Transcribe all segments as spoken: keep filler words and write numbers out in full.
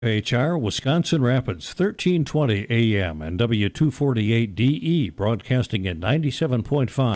H R, Wisconsin Rapids, thirteen twenty A M and W two forty-eight D E, broadcasting at ninety-seven point five.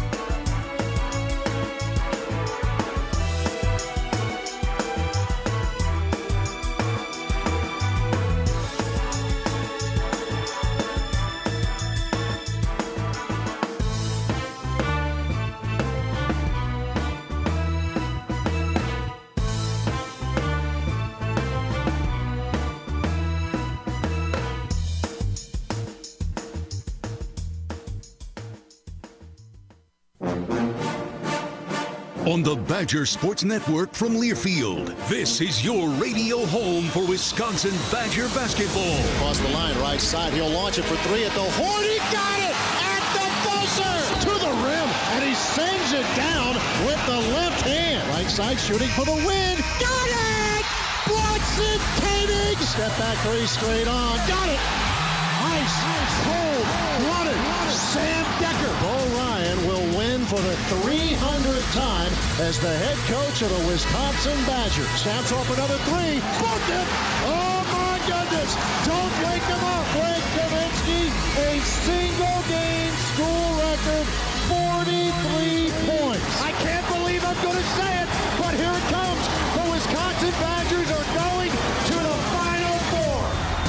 On the Badger Sports Network from Learfield, this is your radio home for Wisconsin Badger basketball. Across the line, right side, he'll launch it for three at the horn. He got it at the buzzer to the rim, and he sends it down with the left hand. Right side shooting for the win. Got it! Watson Koenig! Step back three straight on. Got it! Ice, cold, blooded. Sam Decker. Bo Ryan will win for the three hundredth time as the head coach of the Wisconsin Badgers. Snaps off another three. Booked it. Oh my goodness. Don't wake him up. Greg Kaminsky, a single game school record, forty-three points. I can't believe I'm going to say it, but here it comes. The Wisconsin Badgers are going to the Final Four.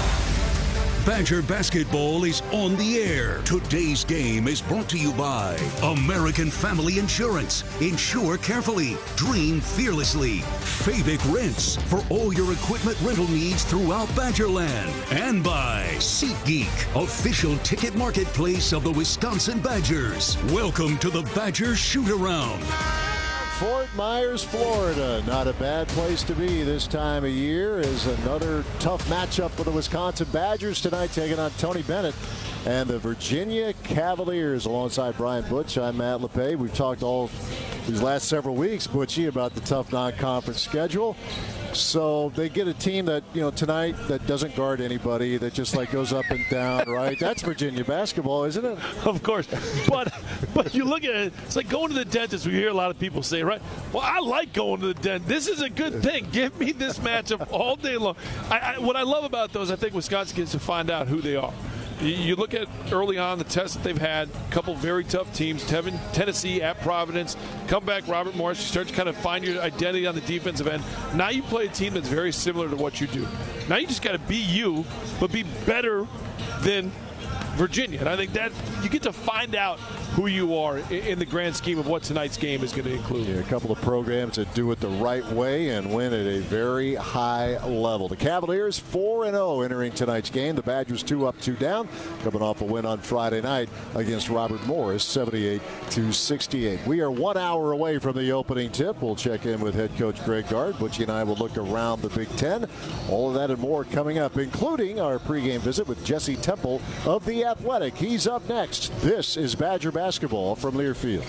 Badger basketball is on the air. Today's game is brought to you by American Family Insurance. Insure carefully. Dream fearlessly. Fabic Rents for all your equipment rental needs throughout Badgerland. And by SeatGeek, official ticket marketplace of the Wisconsin Badgers. Welcome to the Badger Shoot-Around. Fort Myers, Florida. Not a bad place to be this time of year. Is another tough matchup for the Wisconsin Badgers tonight, taking on Tony Bennett and the Virginia Cavaliers. Alongside Brian Butch, I'm Matt LePay. We've talked all these last several weeks, Butchie, about the tough non-conference schedule. So they get a team that, you know, tonight that doesn't guard anybody, that just like goes up and down, right? That's Virginia basketball, isn't it? Of course. But but you look at it, it's like going to the dentist. We hear a lot of people say, right? Well, I like going to the dentist. This is a good thing. Give me this matchup all day long. I, I, what I love about those, I think Wisconsin gets to find out who they are. You look at early on the tests that they've had, a couple very tough teams, Tennessee at Providence, come back, Robert Morris, you start to kind of find your identity on the defensive end. Now you play a team that's very similar to what you do. Now you just got to be you, but be better than Virginia. And I think that you get to find out who you are in the grand scheme of what tonight's game is going to include. Yeah, a couple of programs that do it the right way and win at a very high level. The Cavaliers four and oh entering tonight's game. The Badgers two up, two down, coming off a win on Friday night against Robert Morris, seventy-eight to sixty-eight. We are one hour away from the opening tip. We'll check in with head coach Greg Gard. Butchie and I will look around the Big Ten. All of that and more coming up, including our pregame visit with Jesse Temple of The Athletic. He's up next. This is Badger basketball from Learfield.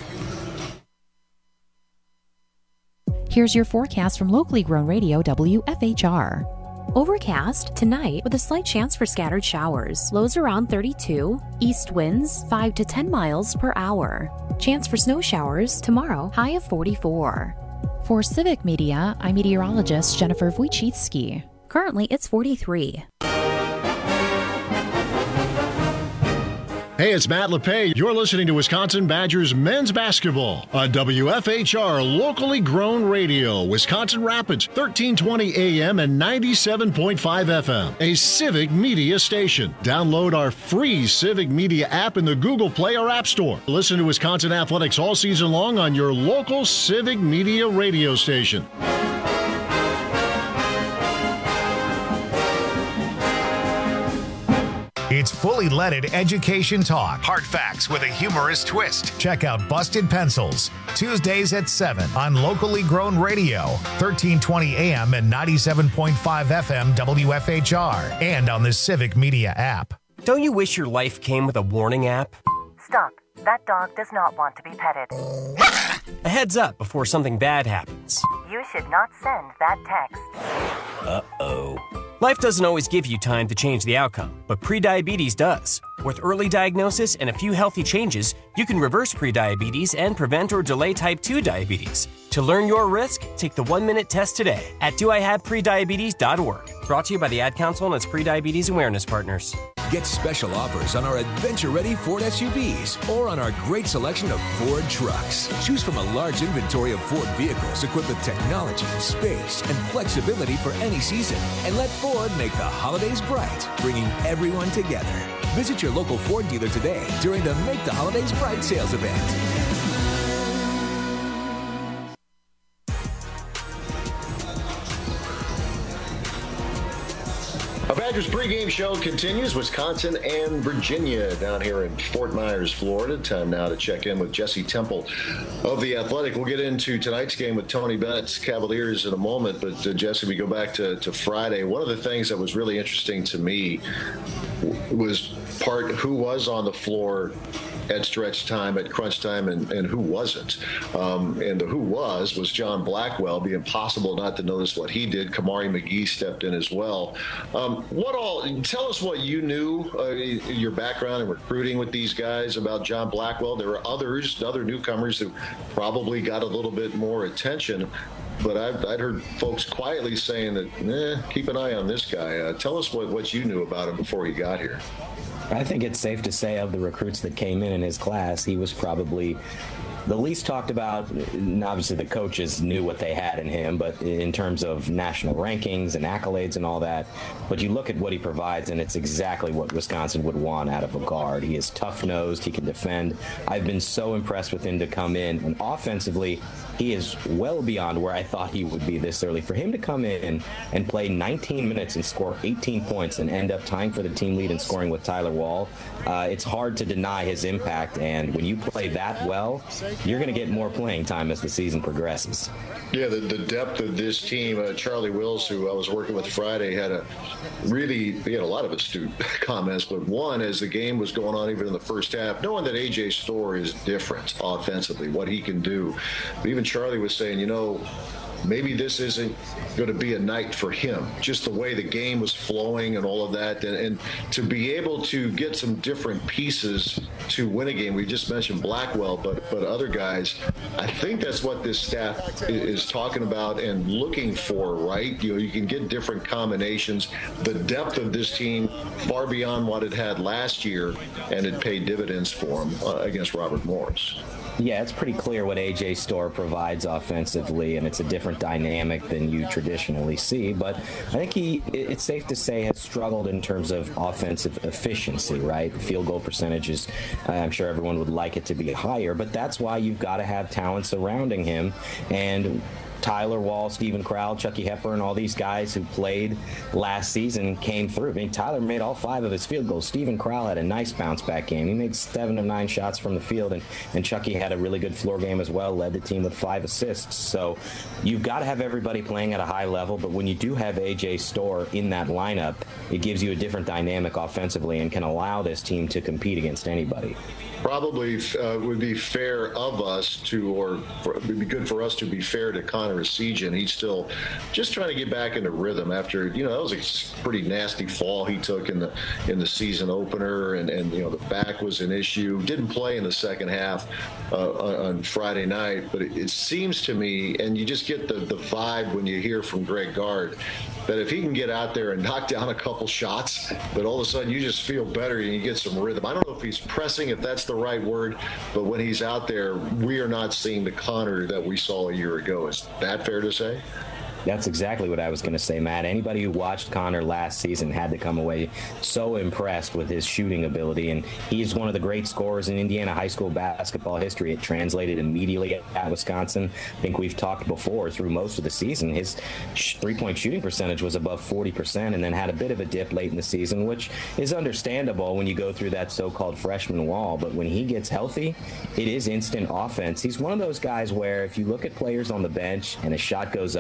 Here's your forecast from locally grown radio W F H R. Overcast tonight with a slight chance for scattered showers. Lows around thirty-two. East winds five to ten miles per hour. Chance for snow showers tomorrow, high of forty-four. For Civic Media, I'm meteorologist Jennifer Wojcicki. Currently, it's forty-three. Hey, it's Matt LePay. You're listening to Wisconsin Badgers men's basketball on W F H R, locally grown radio, Wisconsin Rapids, thirteen twenty A M and ninety-seven point five F M, a Civic Media station. Download our free Civic Media app in the Google Play or App Store. Listen to Wisconsin athletics all season long on your local Civic Media radio station. It's fully leaded education talk. Hard facts with a humorous twist. Check out Busted Pencils, Tuesdays at seven on locally grown radio, thirteen twenty A M and ninety-seven point five F M W F H R, and on the Civic Media app. Don't you wish your life came with a warning app? Stop. That dog does not want to be petted. A heads up before something bad happens. You should not send that text. Uh-oh. Life doesn't always give you time to change the outcome, but prediabetes does. With early diagnosis and a few healthy changes, you can reverse prediabetes and prevent or delay type two diabetes. To learn your risk, take the one-minute test today at do I have prediabetes dot org. Brought to you by the Ad Council and its Prediabetes Awareness Partners. Get special offers on our adventure-ready Ford S U Vs or on our great selection of Ford trucks. Choose from a large inventory of Ford vehicles equipped with technology, space, and flexibility for any season. And let Ford make the holidays bright, bringing everyone together. Visit your local Ford dealer today during the Make the Holidays Bright sales event. A Badgers pregame show continues. Wisconsin and Virginia down here in Fort Myers, Florida. Time now to check in with Jesse Temple of The Athletic. We'll get into tonight's game with Tony Bennett's Cavaliers in a moment. But, uh, Jesse, we go back to, to Friday. One of the things that was really interesting to me was part who was on the floor at stretch time, at crunch time, and, and who wasn't. Um, and the who was was John Blackwell. Be impossible not to notice what he did. Kamari McGee stepped in as well. Um, what all? Tell us what you knew, uh, your background in recruiting with these guys about John Blackwell. There were others, other newcomers who probably got a little bit more attention. But I've, I'd heard folks quietly saying that, eh, keep an eye on this guy. Uh, tell us what, what you knew about him before he got here. I think it's safe to say of the recruits that came in in his class, he was probably the least talked about. And obviously, the coaches knew what they had in him, but in terms of national rankings and accolades and all that, but you look at what he provides, and it's exactly what Wisconsin would want out of a guard. He is tough-nosed. He can defend. I've been so impressed with him to come in, and offensively, he is well beyond where I thought he would be this early. For him to come in and play nineteen minutes and score eighteen points and end up tying for the team lead in scoring with Tyler Wall, uh, it's hard to deny his impact. And when you play that well, you're going to get more playing time as the season progresses. Yeah, the, the depth of this team. Uh, Charlie Wills, who I was working with Friday, had a really, he had a lot of astute comments, but one, as the game was going on, even in the first half, knowing that A J Storr is different offensively, what he can do. But even Charlie was saying, you know, maybe this isn't going to be a night for him, just the way the game was flowing and all of that. And, and to be able to get some different pieces to win a game, we just mentioned Blackwell, but but other guys, I think that's what this staff is talking about and looking for, right? You know, you can get different combinations. The depth of this team far beyond what it had last year, and it paid dividends for him uh, against Robert Morris. Yeah, it's pretty clear what A J Storr provides offensively, and it's a different dynamic than you traditionally see. But I think he, it's safe to say, has struggled in terms of offensive efficiency, right? Field goal percentages, I'm sure everyone would like it to be higher, but that's why you've got to have talent surrounding him. And Tyler Wall, Stephen Crowell, Chucky Hepburn, all these guys who played last season came through. I mean, Tyler made all five of his field goals. Stephen Crowell had a nice bounce-back game. He made seven of nine shots from the field, and, and Chucky had a really good floor game as well, led the team with five assists. So you've got to have everybody playing at a high level, but when you do have A J Storr in that lineup, it gives you a different dynamic offensively and can allow this team to compete against anybody. Probably uh, would be fair of us to, or for, it would be good for us to be fair to Connor Essegian. He's still just trying to get back into rhythm after, you know, that was a pretty nasty fall he took in the in the season opener, and, and you know, the back was an issue. Didn't play in the second half uh, on, on Friday night, but it, it seems to me, and you just get the, the vibe when you hear from Greg Gard, that if he can get out there and knock down a couple shots, that all of a sudden you just feel better and you get some rhythm. I don't know if he's pressing, if that's the right word, but when he's out there, we are not seeing the Connor that we saw a year ago. Is that fair to say? That's exactly what I was going to say, Matt. Anybody who watched Connor last season had to come away so impressed with his shooting ability, and he's one of the great scorers in Indiana high school basketball history. It translated immediately at Wisconsin. I think we've talked before through most of the season. His three-point shooting percentage was above forty percent and then had a bit of a dip late in the season, which is understandable when you go through that so-called freshman wall. But when he gets healthy, it is instant offense. He's one of those guys where if you look at players on the bench and a shot goes up,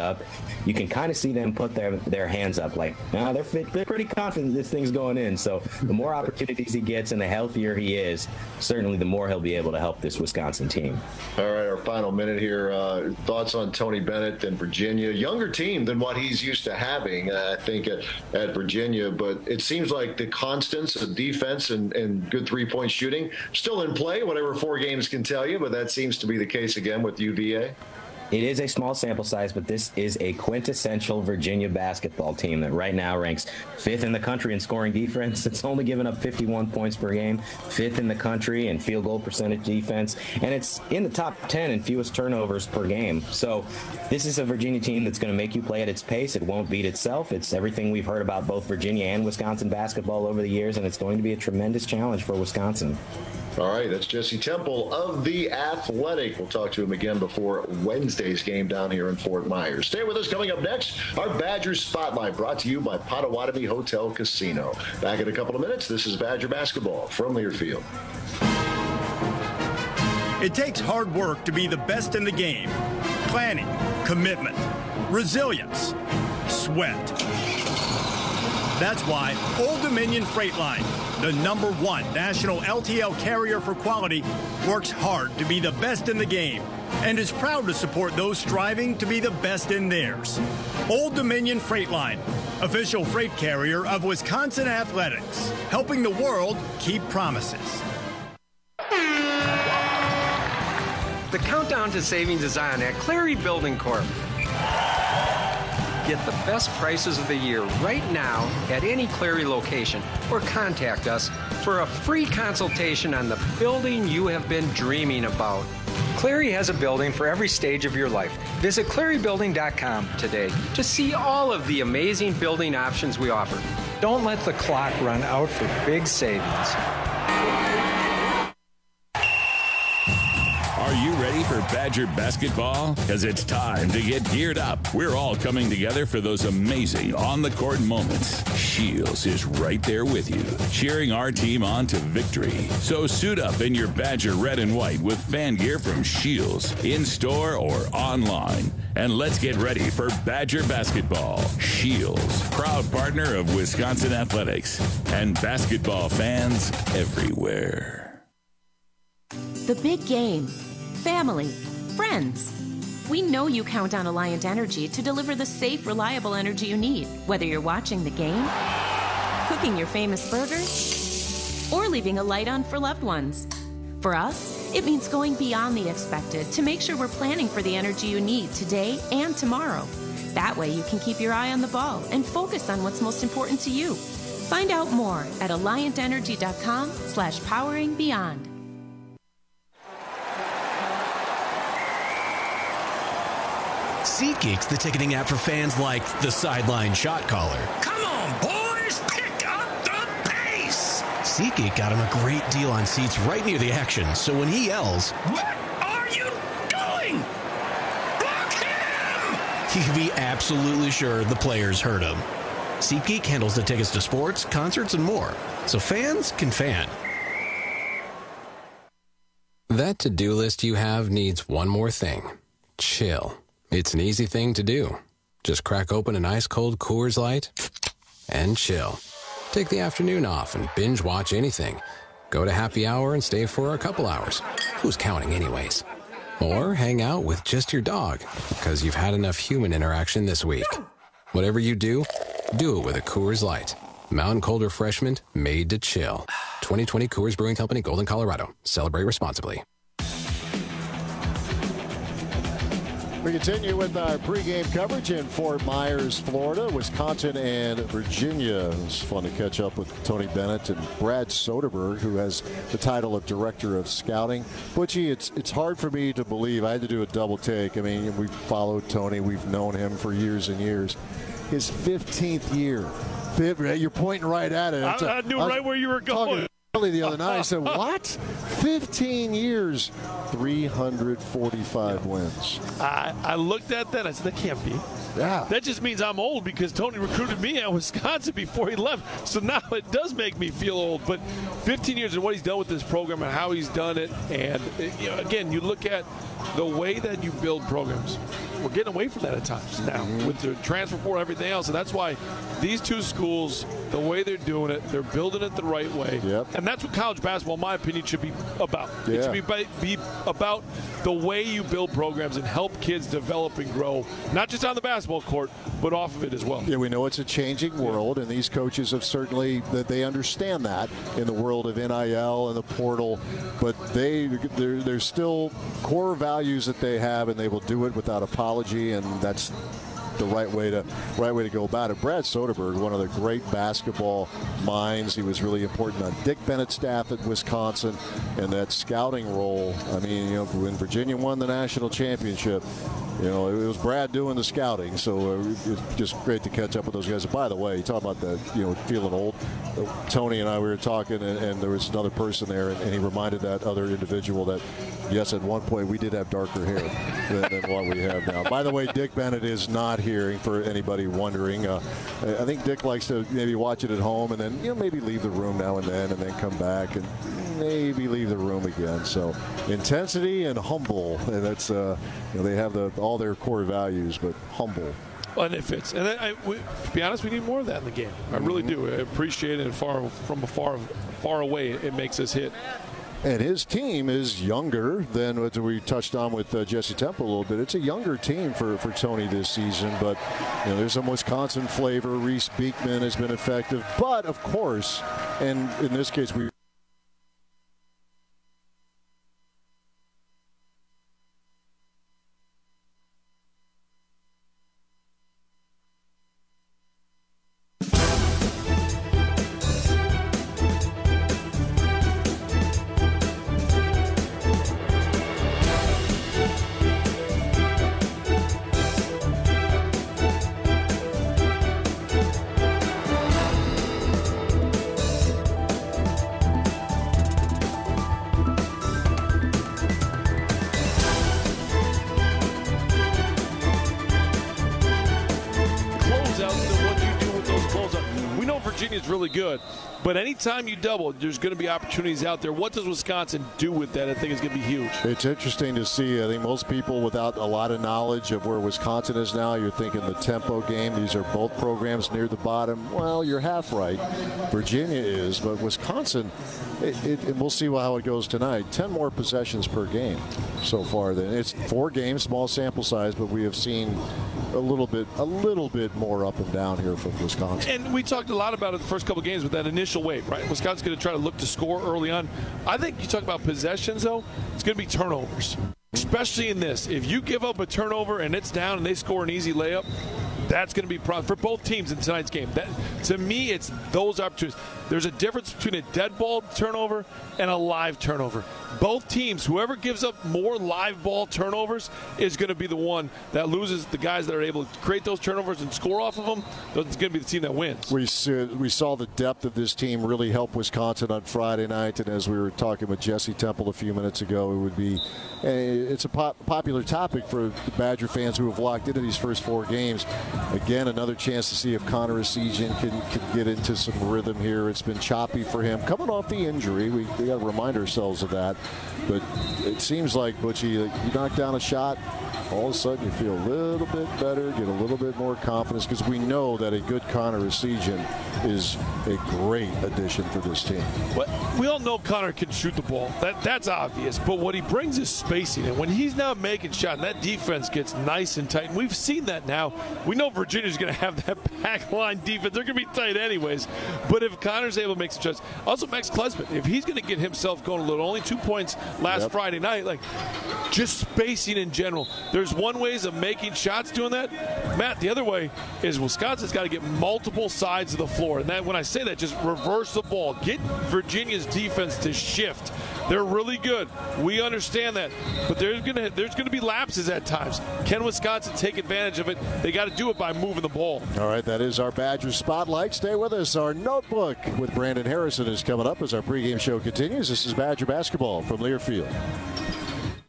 you can kind of see them put their their hands up like, nah, they're fit, they're pretty confident this thing's going in. So the more opportunities he gets and the healthier he is, certainly the more he'll be able to help this Wisconsin team. All right, our final minute here. Uh, thoughts on Tony Bennett and Virginia? Younger team than what he's used to having, uh, I think, at, at Virginia. But it seems like the constants of defense and, and good three-point shooting still in play, whatever four games can tell you. But that seems to be the case again with U V A. It is a small sample size, but this is a quintessential Virginia basketball team that right now ranks fifth in the country in scoring defense. It's only given up fifty-one points per game, fifth in the country in field goal percentage defense, and it's in the top ten in fewest turnovers per game. So this is a Virginia team that's going to make you play at its pace. It won't beat itself. It's everything we've heard about both Virginia and Wisconsin basketball over the years, and it's going to be a tremendous challenge for Wisconsin. All right, that's Jesse Temple of The Athletic. We'll talk to him again before Wednesday's game down here in Fort Myers. Stay with us. Coming up next, our Badgers Spotlight, brought to you by Potawatomi Hotel Casino. Back in a couple of minutes, this is Badger Basketball from Learfield. It takes hard work to be the best in the game. Planning, commitment, resilience, sweat. That's why Old Dominion Freight Line, the number one national L T L carrier for quality, works hard to be the best in the game and is proud to support those striving to be the best in theirs. Old Dominion Freight Line, official freight carrier of Wisconsin Athletics, helping the world keep promises. The countdown to savings is on at Clary Building Corp. Get the best prices of the year right now at any Clary location or contact us for a free consultation on the building you have been dreaming about. Clary has a building for every stage of your life. Visit clary building dot com today to see all of the amazing building options we offer. Don't let the clock run out for big savings. Are you ready for Badger basketball? Because it's time to get geared up. We're all coming together for those amazing on-the-court moments. Shields is right there with you, cheering our team on to victory. So suit up in your Badger red and white with fan gear from Shields, in-store or online. And let's get ready for Badger basketball. Shields, proud partner of Wisconsin Athletics and basketball fans everywhere. The big game. Family, friends. We know you count on Alliant Energy to deliver the safe, reliable energy you need, whether you're watching the game, cooking your famous burgers, or leaving a light on for loved ones. For us, it means going beyond the expected to make sure we're planning for the energy you need today and tomorrow. That way you can keep your eye on the ball and focus on what's most important to you. Find out more at alliant energy dot com slash powering beyond. SeatGeek's the ticketing app for fans like the sideline shot caller. Come on, boys, pick up the pace! SeatGeek got him a great deal on seats right near the action, so when he yells, "What are you doing? Block him!" he can be absolutely sure the players heard him. SeatGeek handles the tickets to sports, concerts, and more, so fans can fan. That to-do list you have needs one more thing. Chill. It's an easy thing to do. Just crack open an ice-cold Coors Light and chill. Take the afternoon off and binge watch anything. Go to happy hour and stay for a couple hours. Who's counting anyways? Or hang out with just your dog because you've had enough human interaction this week. Whatever you do, do it with a Coors Light. Mountain Cold Refreshment made to chill. twenty twenty Coors Brewing Company, Golden, Colorado. Celebrate responsibly. We continue with our pregame coverage in Fort Myers, Florida, Wisconsin, and Virginia. It's fun to catch up with Tony Bennett and Brad Soderberg, who has the title of Director of Scouting. Butchie, it's it's hard for me to believe. I had to do a double take. I mean, we've followed Tony. We've known him for years and years. His fifteenth year. You're pointing right at it. I, I knew I right where you were going. The other night, I said, what? fifteen years three hundred forty-five wins. I, I looked at that. I said, that can't be. Yeah. That just means I'm old because Tony recruited me at Wisconsin before he left. So now it does make me feel old. But fifteen years and what he's done with this program and how he's done it. And, you know, again, you look at the way that you build programs. We're getting away from that at times now mm-hmm. with the transfer portal and everything else. And that's why these two schools, the way they're doing it, they're building it the right way. Yep. And that's what college basketball, in my opinion, should be about. Yeah. It should be, by, be about the way you build programs and help kids develop and grow, not just on the basketball court, but off of it as well. Yeah, we know it's a changing world, and these coaches have certainly, that they understand that in the world of N I L and the portal, but they, there's still core values that they have, and they will do it without apology, and that's the right way to right way to go about it. Brad Soderberg, one of the great basketball minds. He was really important on Dick Bennett's staff at Wisconsin, and that scouting role. I mean, you know, when Virginia won the national championship, you know, it was Brad doing the scouting. So uh, it's just great to catch up with those guys. And by the way, you talk about the, you know, feeling old. Tony and I, we were talking, and, and there was another person there, and, and he reminded that other individual that, yes, at one point we did have darker hair than, than what we have now. By the way, Dick Bennett is not here, for anybody wondering. Uh, I think Dick likes to maybe watch it at home and then, you know, maybe leave the room now and then and then come back and maybe leave the room again. So intensity and humble, and that's, uh, you know, they have the, all their core values, but humble. Well, and it fits. And I, we, to be honest, we need more of that in the game. I really do. I appreciate it. And far from far, far away, it makes us hit. And his team is younger than what we touched on with uh, Jesse Temple a little bit. It's a younger team for, for Tony this season, but you know, there's some Wisconsin flavor. Reese Beekman has been effective. But, of course, and in this case, we really good. But anytime you double, there's going to be opportunities out there. What does Wisconsin do with that? I think it's going to be huge. It's interesting to see. I think most people without a lot of knowledge of where Wisconsin is now, you're thinking the tempo game. These are both programs near the bottom. Well, you're half right. Virginia is, but Wisconsin, it, it, and we'll see how it goes tonight. Ten more possessions per game so far. Then it's four games, small sample size, but we have seen a little bit, a little bit more up and down here from Wisconsin. And we talked a lot about it the first couple of games with that initial wave, right? Wisconsin's going to try to look to score early on. I think you talk about possessions, though, it's going to be turnovers, especially in this. If you give up a turnover and it's down and they score an easy layup, that's going to be a problem for both teams in tonight's game. That, to me, it's those opportunities. There's a difference between a dead ball turnover and a live turnover. Both teams, whoever gives up more live ball turnovers is going to be the one that loses. The guys that are able to create those turnovers and score off of them, it's going to be the team that wins. We see, we saw the depth of this team really help Wisconsin on Friday night, and as we were talking with Jesse Temple a few minutes ago, it would be it's a pop, popular topic for the Badger fans who have locked into these first four games. Again, another chance to see if Connor Essegian can, can get into some rhythm here. It's been choppy for him. Coming off the injury, we, we got to remind ourselves of that. But it seems like, Butchie, you knock down a shot, all of a sudden you feel a little bit better, get a little bit more confidence, because we know that a good Connor Essegian is a great addition for this team. But we all know Connor can shoot the ball. That That's obvious. But what he brings is spacing. And when he's now making shots, and that defense gets nice and tight, and we've seen that now. We know Virginia's going to have that back line defense. They're going to be tight anyways. But if Connor's able to make some shots, also Max Klesmit, if he's going to get himself going a little, only two points last yep. Friday night, like just spacing in general. There's one ways of making shots doing that. Matt, the other way is Wisconsin's got to get multiple sides of the floor. And that, when I say that, just reverse the ball. Get Virginia's defense to shift. They're really good. We understand that. But there's going to there's going to be lapses at times. Can Wisconsin take advantage of it? They got to do it by moving the ball. All right, that is our Badger Spotlight. Stay with us. Our notebook with Brandon Harrison is coming up as our pregame show continues. This is Badger Basketball from Learfield.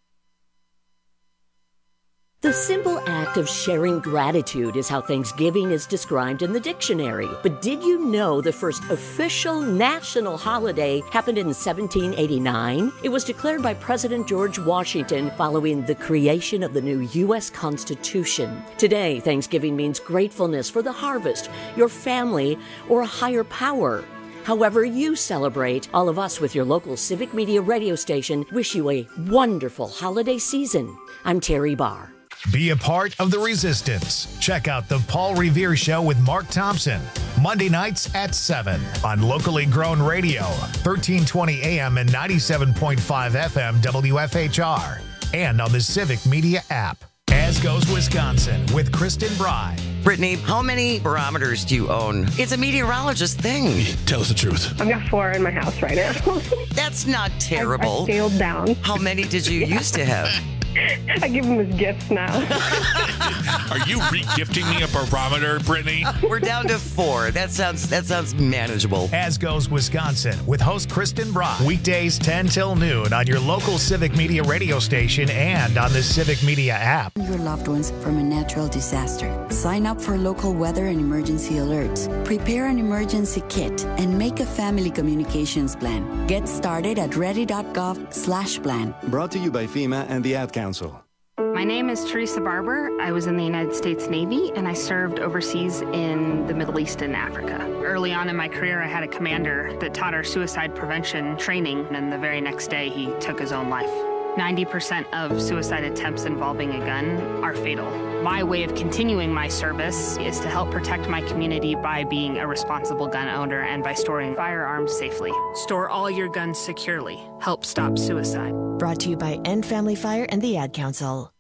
The simple act of sharing gratitude is how Thanksgiving is described in the dictionary. But did you know the first official national holiday happened in seventeen eighty-nine? It was declared by President George Washington following the creation of the new U S Constitution. Today, Thanksgiving means gratefulness for the harvest, your family, or a higher power. However you celebrate, all of us with your local Civic Media radio station wish you a wonderful holiday season. I'm Terry Barr. Be a part of the resistance. Check out The Paul Revere Show with Mark Thompson, Monday nights at seven on locally grown radio, thirteen twenty A M and ninety-seven point five F M W F H R, and on the Civic Media app. As Goes Wisconsin with Kristen Bry. Brittany, how many barometers do you own? It's a meteorologist thing. Tell us the truth. I've got four in my house right now. That's not terrible. I, I scaled down. How many did you used to have? I give them as gifts now. Are you re-gifting me a barometer, Brittany? We're down to four. That sounds that sounds manageable. As Goes Wisconsin with host Kristen Brock. Weekdays ten till noon on your local Civic Media radio station and on the Civic Media app. Your loved ones from a natural disaster. Sign up for local weather and emergency alerts. Prepare an emergency kit and make a family communications plan. Get started at ready.gov slash plan. Brought to you by FEMA and the Ad Council. My name is Teresa Barber. I was in the United States Navy, and I served overseas in the Middle East and Africa. Early on in my career, I had a commander that taught our suicide prevention training, and the very next day, he took his own life. ninety percent of suicide attempts involving a gun are fatal. My way of continuing my service is to help protect my community by being a responsible gun owner and by storing firearms safely. Store all your guns securely. Help stop suicide. Brought to you by End Family Fire and the Ad Council.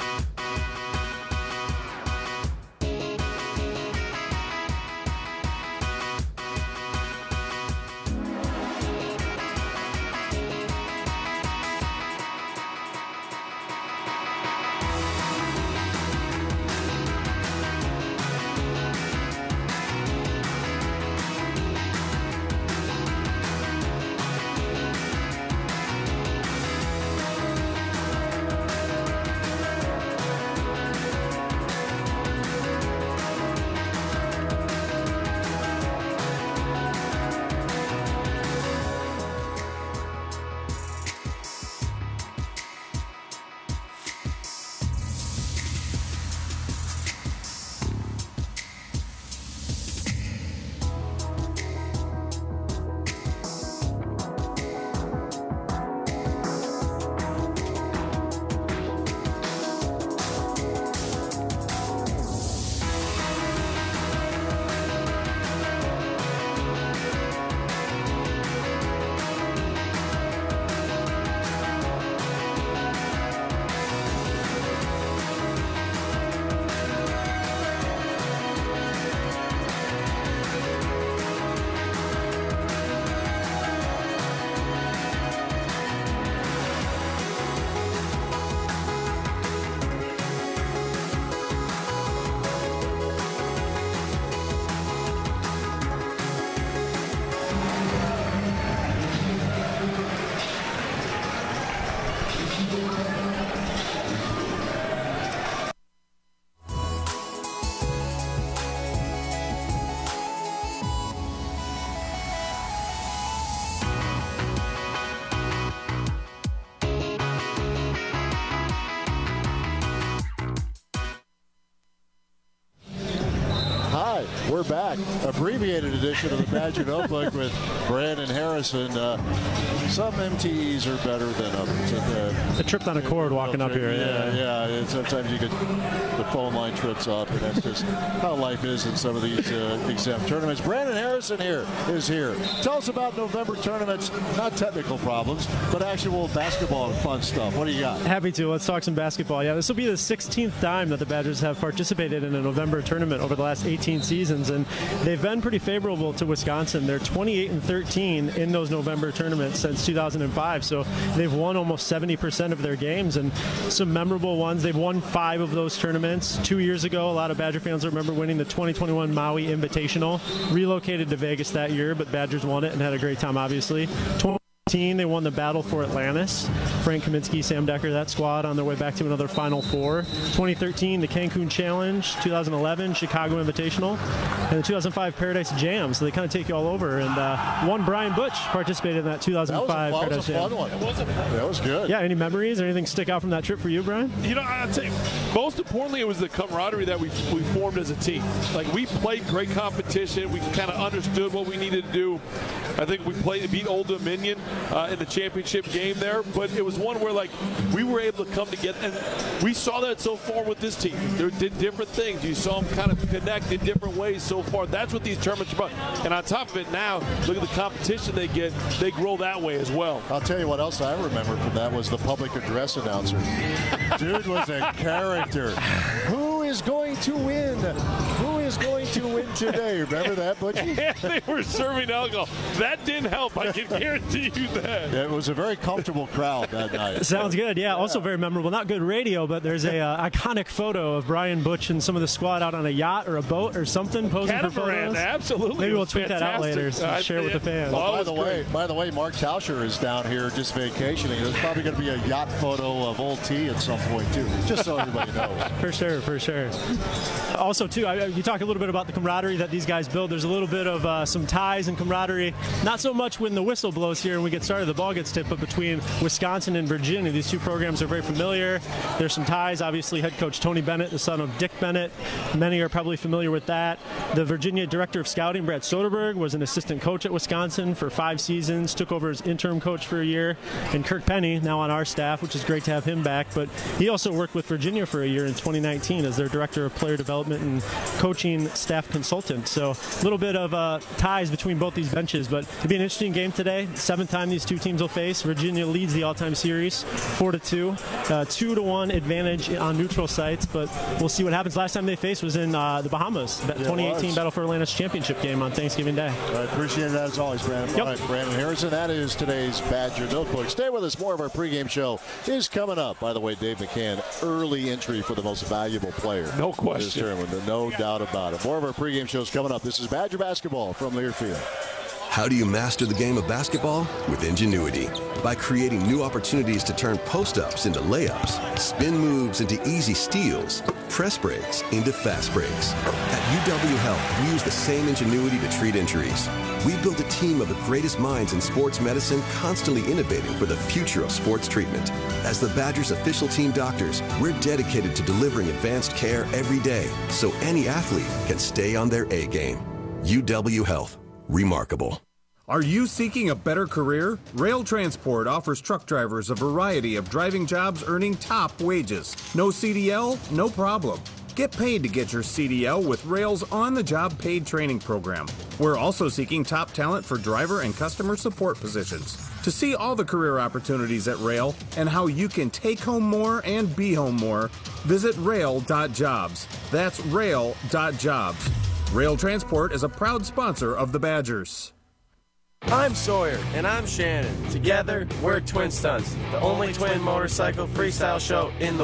We're back. Abbreviated edition of the Badger Notebook with Brandon Harrison. Uh, some M T Es are better than others. Uh, I tripped on a cord walking up here. Yeah, yeah. yeah. Sometimes you get the phone line trips up, and that's just how life is in some of these uh, exempt tournaments. Brandon Harrison here is here. Tell us about November tournaments. Not technical problems, but actual basketball and fun stuff. What do you got? Happy to. Let's talk some basketball. Yeah, this will be the sixteenth time that the Badgers have participated in a November tournament over the last eighteen seasons, and they've been pretty favorable to Wisconsin. They're twenty-eight and thirteen in those November tournaments since two thousand five, so they've won almost seventy percent of their games, and some memorable ones. They've won five of those tournaments. Two years ago, a lot of Badger fans remember winning the twenty twenty-one Maui Invitational. Relocated to Vegas that year, but Badgers won it and had a great time, obviously. twenty They won the battle for Atlantis. Frank Kaminsky, Sam Decker, that squad on their way back to another Final Four. twenty thirteen, the Cancun Challenge. twenty eleven, Chicago Invitational. And the two thousand five Paradise Jam. So they kind of take you all over. And uh, one Brian Butch participated in that two thousand five that Paradise was a, that was a fun Jam. one. It was a, that was good. Yeah, any memories or anything stick out from that trip for you, Brian? You know, I'll tell you, most importantly, it was the camaraderie that we we formed as a team. Like, we played great competition. We kind of understood what we needed to do. I think we played to beat Old Dominion uh, in the championship game there, but it was one where, like, we were able to come together, and we saw that so far with this team. They did different things. You saw them kind of connect in different ways so far. That's what these tournaments are about. And on top of it now, look at the competition they get. They grow that way as well. I'll tell you what else I remember from that was the public address announcer. Dude was a character. Who is going to win? Who is going to win today? Remember that, Butchie? And they were serving alcohol. That didn't help. I can guarantee you that. It was a very comfortable crowd that night. Sounds good. Yeah, also very memorable. Not good radio, but there's a uh, iconic photo of Brian Butch and some of the squad out on a yacht or a boat or something posing Catamaran, for photos. Absolutely. Maybe It we'll was tweet that out fantastic. later so Uh, share it with the fans. Well, Oh, by it the was way, great. by the way, Mark Tauscher is down here just vacationing. There's probably going to be a yacht photo of Old T at some point too, just so everybody knows. For sure, for sure. Also, too, I, you talk a little bit about the camaraderie that these guys build. There's a little bit of uh, some ties and camaraderie. Not so much when the whistle blows here and we get started, the ball gets tipped, but between Wisconsin and Virginia, these two programs are very familiar. There's some ties. Obviously, head coach Tony Bennett, the son of Dick Bennett. Many are probably familiar with that. The Virginia director of scouting, Brad Soderberg, was an assistant coach at Wisconsin for five seasons, took over as interim coach for a year. And Kirk Penny, now on our staff, which is great to have him back. But he also worked with Virginia for a year in twenty nineteen as their director of player development and coaching staff consultant. So a little bit of uh, ties between both these benches. But it'll be an interesting game today. Seventh time these two teams will face. Virginia leads the all-time series, four to two, uh, two to one advantage on neutral sites. But we'll see what happens. Last time they faced was in uh, the Bahamas, Yeah, twenty eighteen was. Battle for Atlantis championship game on Thanksgiving Day. I appreciate that as always, Brandon. Yep. All right, Brandon Harrison, that is today's Badger Notebook. Stay with us. More of our pregame show is coming up. By the way, Dave McCann, early entry for the most valuable player. No This question. tournament, no doubt about it. More of our pregame show is coming up. This is Badger Basketball from Learfield. How do you master the game of basketball? With ingenuity. By creating new opportunities to turn post-ups into layups, spin moves into easy steals, press breaks into fast breaks. At U W Health, we use the same ingenuity to treat injuries. We built a team of the greatest minds in sports medicine, constantly innovating for the future of sports treatment. As the Badgers' official team doctors, we're dedicated to delivering advanced care every day so any athlete can stay on their A game. U W Health. Remarkable. Are you seeking a better career? Rail Transport offers truck drivers a variety of driving jobs earning top wages. No C D L? No problem. Get paid to get your C D L with Rail's on-the-job paid training program. We're also seeking top talent for driver and customer support positions. To see all the career opportunities at Rail and how you can take home more and be home more, visit rail dot jobs. That's rail dot jobs. Rail Transport is a proud sponsor of the Badgers. I'm Sawyer. And I'm Shannon. Together, we're Twin Stunts, the only twin motorcycle freestyle show in the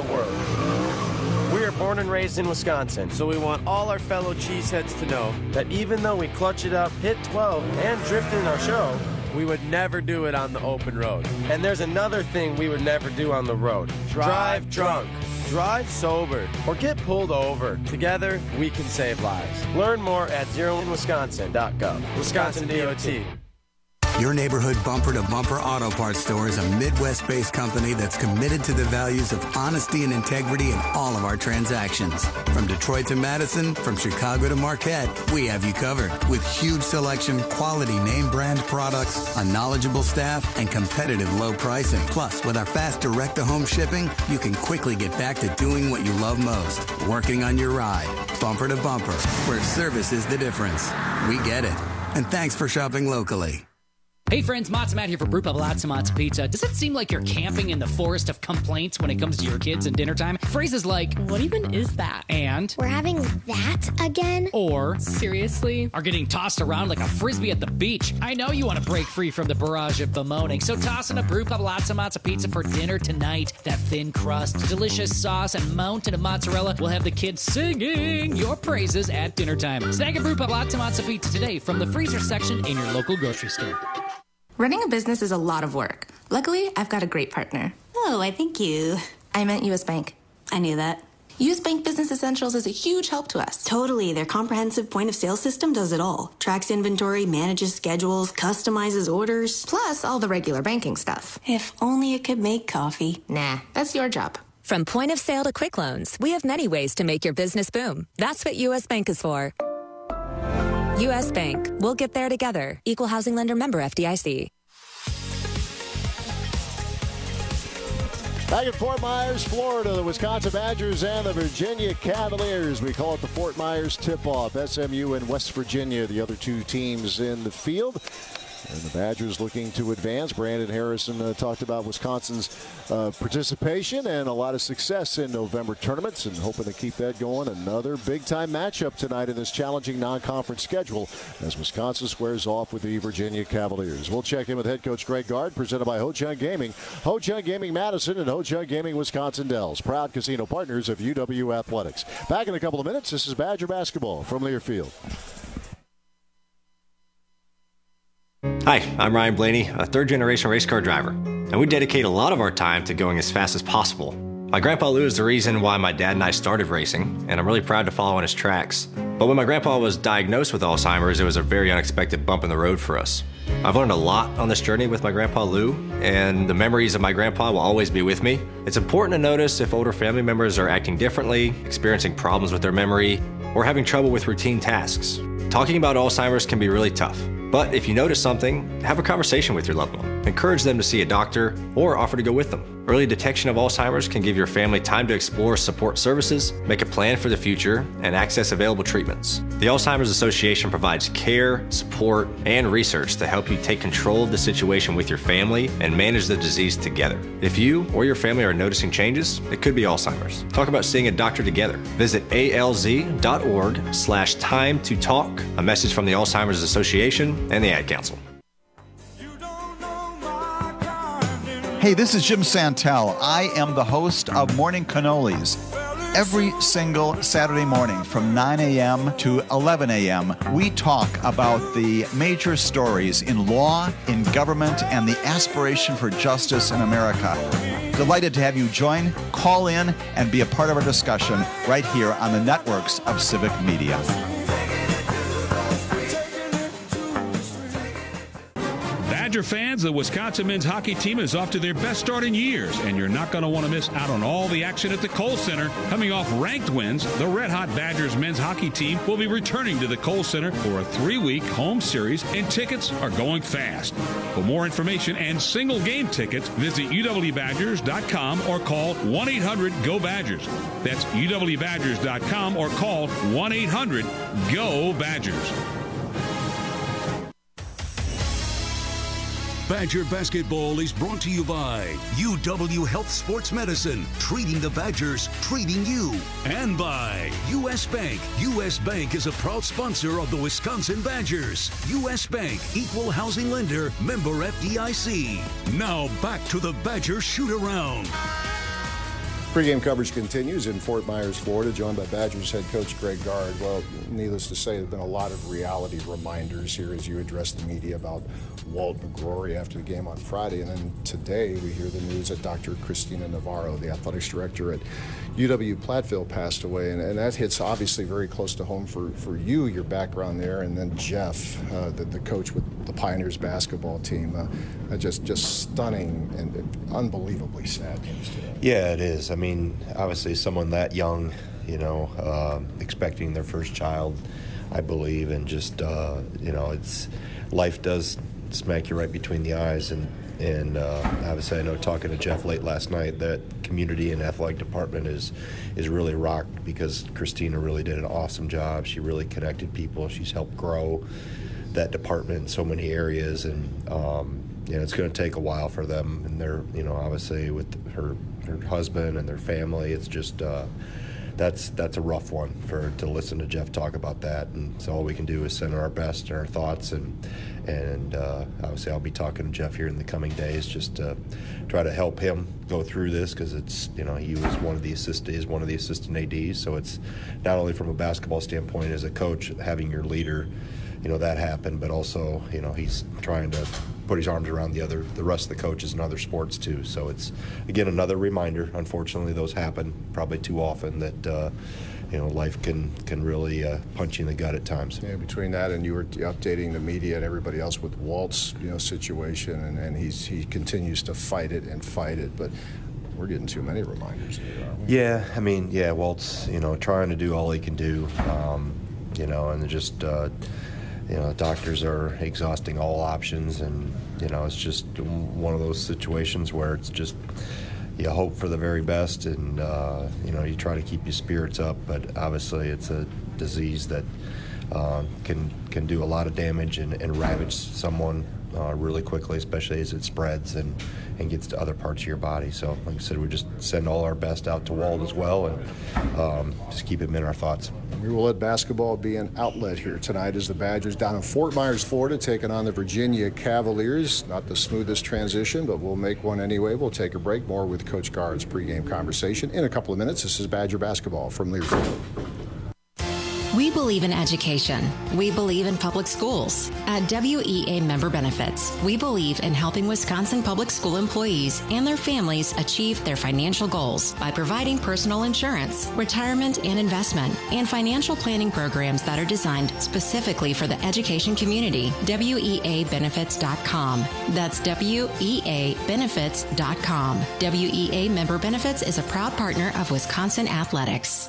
world. We are born and raised in Wisconsin, so we want all our fellow cheeseheads to know that even though we clutch it up, hit twelve, and drift in our show, we would never do it on the open road. And there's another thing we would never do on the road. Drive drunk. Drive sober or get pulled over. Together, we can save lives. Learn more at zero in wisconsin dot gov. Wisconsin D O T. Your neighborhood bumper-to-bumper auto parts store is a Midwest-based company that's committed to the values of honesty and integrity in all of our transactions. From Detroit to Madison, from Chicago to Marquette, we have you covered with huge selection, quality name-brand products, a knowledgeable staff, and competitive low pricing. Plus, with our fast direct-to-home shipping, you can quickly get back to doing what you love most, working on your ride. Bumper to bumper, where service is the difference. We get it. And thanks for shopping locally. Hey friends, Matzo Matt here for Brew Pub Lots of Matzo Pizza. Does it seem like you're camping in the forest of complaints when it comes to your kids and dinner time? Phrases like, what even is that? And, we're having that again? Or, seriously? Are getting tossed around like a frisbee at the beach. I know you want to break free from the barrage of bemoaning, so toss in a Brew Pub Lots of Matzo Pizza for dinner tonight. That thin crust, delicious sauce, and mountain of mozzarella will have the kids singing your praises at dinner time. Snag a Brew Pub Lots of Matzo Pizza today from the freezer section in your local grocery store. Running a business is a lot of work. Luckily, I've got a great partner. Oh, I think you... I meant U S Bank. I knew that. U S Bank Business Essentials is a huge help to us. Totally. Their comprehensive point-of-sale system does it all. Tracks inventory, manages schedules, customizes orders. Plus all the regular banking stuff. If only it could make coffee. Nah, that's your job. From point of sale to quick loans, we have many ways to make your business boom. That's what U S Bank is for. U S Bank. We'll get there together. Equal housing lender, member F D I C. Back in Fort Myers, Florida, the Wisconsin Badgers and the Virginia Cavaliers. We call it the Fort Myers tip-off. S M U and West Virginia, the other two teams in the field. And the Badgers looking to advance. Brandon Harrison uh, talked about Wisconsin's uh, participation and a lot of success in November tournaments and hoping to keep that going. Another big-time matchup tonight in this challenging non-conference schedule as Wisconsin squares off with the Virginia Cavaliers. We'll check in with head coach Greg Gard, presented by Ho-Chunk Gaming. Ho-Chunk Gaming Madison and Ho-Chunk Gaming Wisconsin Dells, proud casino partners of U W Athletics. Back in a couple of minutes, this is Badger basketball from Learfield. Hi, I'm Ryan Blaney, a third-generation race car driver, and we dedicate a lot of our time to going as fast as possible. My grandpa Lou is the reason why my dad and I started racing, and I'm really proud to follow in his tracks. But when my grandpa was diagnosed with Alzheimer's, it was a very unexpected bump in the road for us. I've learned a lot on this journey with my grandpa Lou, and the memories of my grandpa will always be with me. It's important to notice if older family members are acting differently, experiencing problems with their memory, or having trouble with routine tasks. Talking about Alzheimer's can be really tough. But if you notice something, have a conversation with your loved one. Encourage them to see a doctor or offer to go with them. Early detection of Alzheimer's can give your family time to explore support services, make a plan for the future, and access available treatments. The Alzheimer's Association provides care, support, and research to help you take control of the situation with your family and manage the disease together. If you or your family are noticing changes, it could be Alzheimer's. Talk about seeing a doctor together. Visit A L Z dot org slash time to talk. A message from the Alzheimer's Association and the Ad Council. Hey, this is Jim Santel. I am the host of Morning Cannolis. Every single Saturday morning from nine a.m. to eleven a.m., we talk about the major stories in law, in government, and the aspiration for justice in America. Delighted to have you join, call in, and be a part of our discussion right here on the networks of Civic Media. Badger fans, the Wisconsin men's hockey team is off to their best start in years, and you're not going to want to miss out on all the action at the Kohl Center. Coming off ranked wins, the Red Hot Badgers men's hockey team will be returning to the Kohl Center for a three-week home series, and tickets are going fast. For more information and single game tickets, visit U W Badgers dot com or call one eight hundred G O Badgers. That's U W Badgers dot com or call one eight hundred G O Badgers. Badger Basketball is brought to you by U W Health Sports Medicine, treating the Badgers, treating you. And by U S Bank. U S Bank is a proud sponsor of the Wisconsin Badgers. U S Bank, equal housing lender, member F D I C. Now back to the Badger shoot-around. Pre-game coverage continues in Fort Myers, Florida, joined by Badgers head coach Greg Gard. Well, needless to say, there have been a lot of reality reminders here as you address the media about Walt McGrory after the game on Friday. And then today we hear the news that Doctor Christina Navarro, the athletics director at U W Platteville, passed away. And, and that hits obviously very close to home for, for you, your background there. And then Jeff, uh, the, the coach with the Pioneers basketball team. Uh, just, just stunning and, and unbelievably sad news today. Yeah, it is. I mean, obviously someone that young, you know, uh, expecting their first child, I believe, and just, uh, you know, it's life does smack you right between the eyes. And, and uh, obviously I know talking to Jeff late last night that community and athletic department is is really rocked because Christina really did an awesome job. She really connected people. She's helped grow that department in so many areas. And, um, you know, it's going to take a while for them. And they're, you know, obviously with her her husband and their family, it's just uh, that's that's a rough one for to listen to Jeff talk about that. And so all we can do is send our best and our thoughts, and and uh, obviously I'll be talking to Jeff here in the coming days just to try to help him go through this, because it's, you know, he was one of the assist is one of the assistant A Ds, so it's not only from a basketball standpoint as a coach having your leader, you know, that happened, but also, you know, he's trying to put his arms around the other, the rest of the coaches in other sports too. So it's, again, another reminder. Unfortunately, those happen probably too often that, uh, you know, life can, can really uh, punch you in the gut at times. Yeah, between that and you were updating the media and everybody else with Walt's, you know, situation, and, and he's he continues to fight it and fight it, but we're getting too many reminders here, aren't we? Yeah, I mean, yeah, Walt's, you know, trying to do all he can do, um, you know, and just, uh, you know, doctors are exhausting all options, and, you know, it's just one of those situations where it's just, you hope for the very best, and uh, you know, you try to keep your spirits up, but obviously it's a disease that uh, can can do a lot of damage and, and ravage someone uh, really quickly, especially as it spreads and, and gets to other parts of your body. So like I said, we just send all our best out to Walt as well, and um, just keep him in our thoughts. We will let basketball be an outlet here tonight as the Badgers down in Fort Myers, Florida, taking on the Virginia Cavaliers. Not the smoothest transition, but we'll make one anyway. We'll take a break. More with Coach Gard's pregame conversation in a couple of minutes. This is Badger basketball from Learfield. We believe in education. We believe in public schools. At W E A Member Benefits, we believe in helping Wisconsin public school employees and their families achieve their financial goals by providing personal insurance, retirement and investment, and financial planning programs that are designed specifically for the education community. W E A benefits dot com. That's W E A benefits dot com. W E A Member Benefits is a proud partner of Wisconsin Athletics.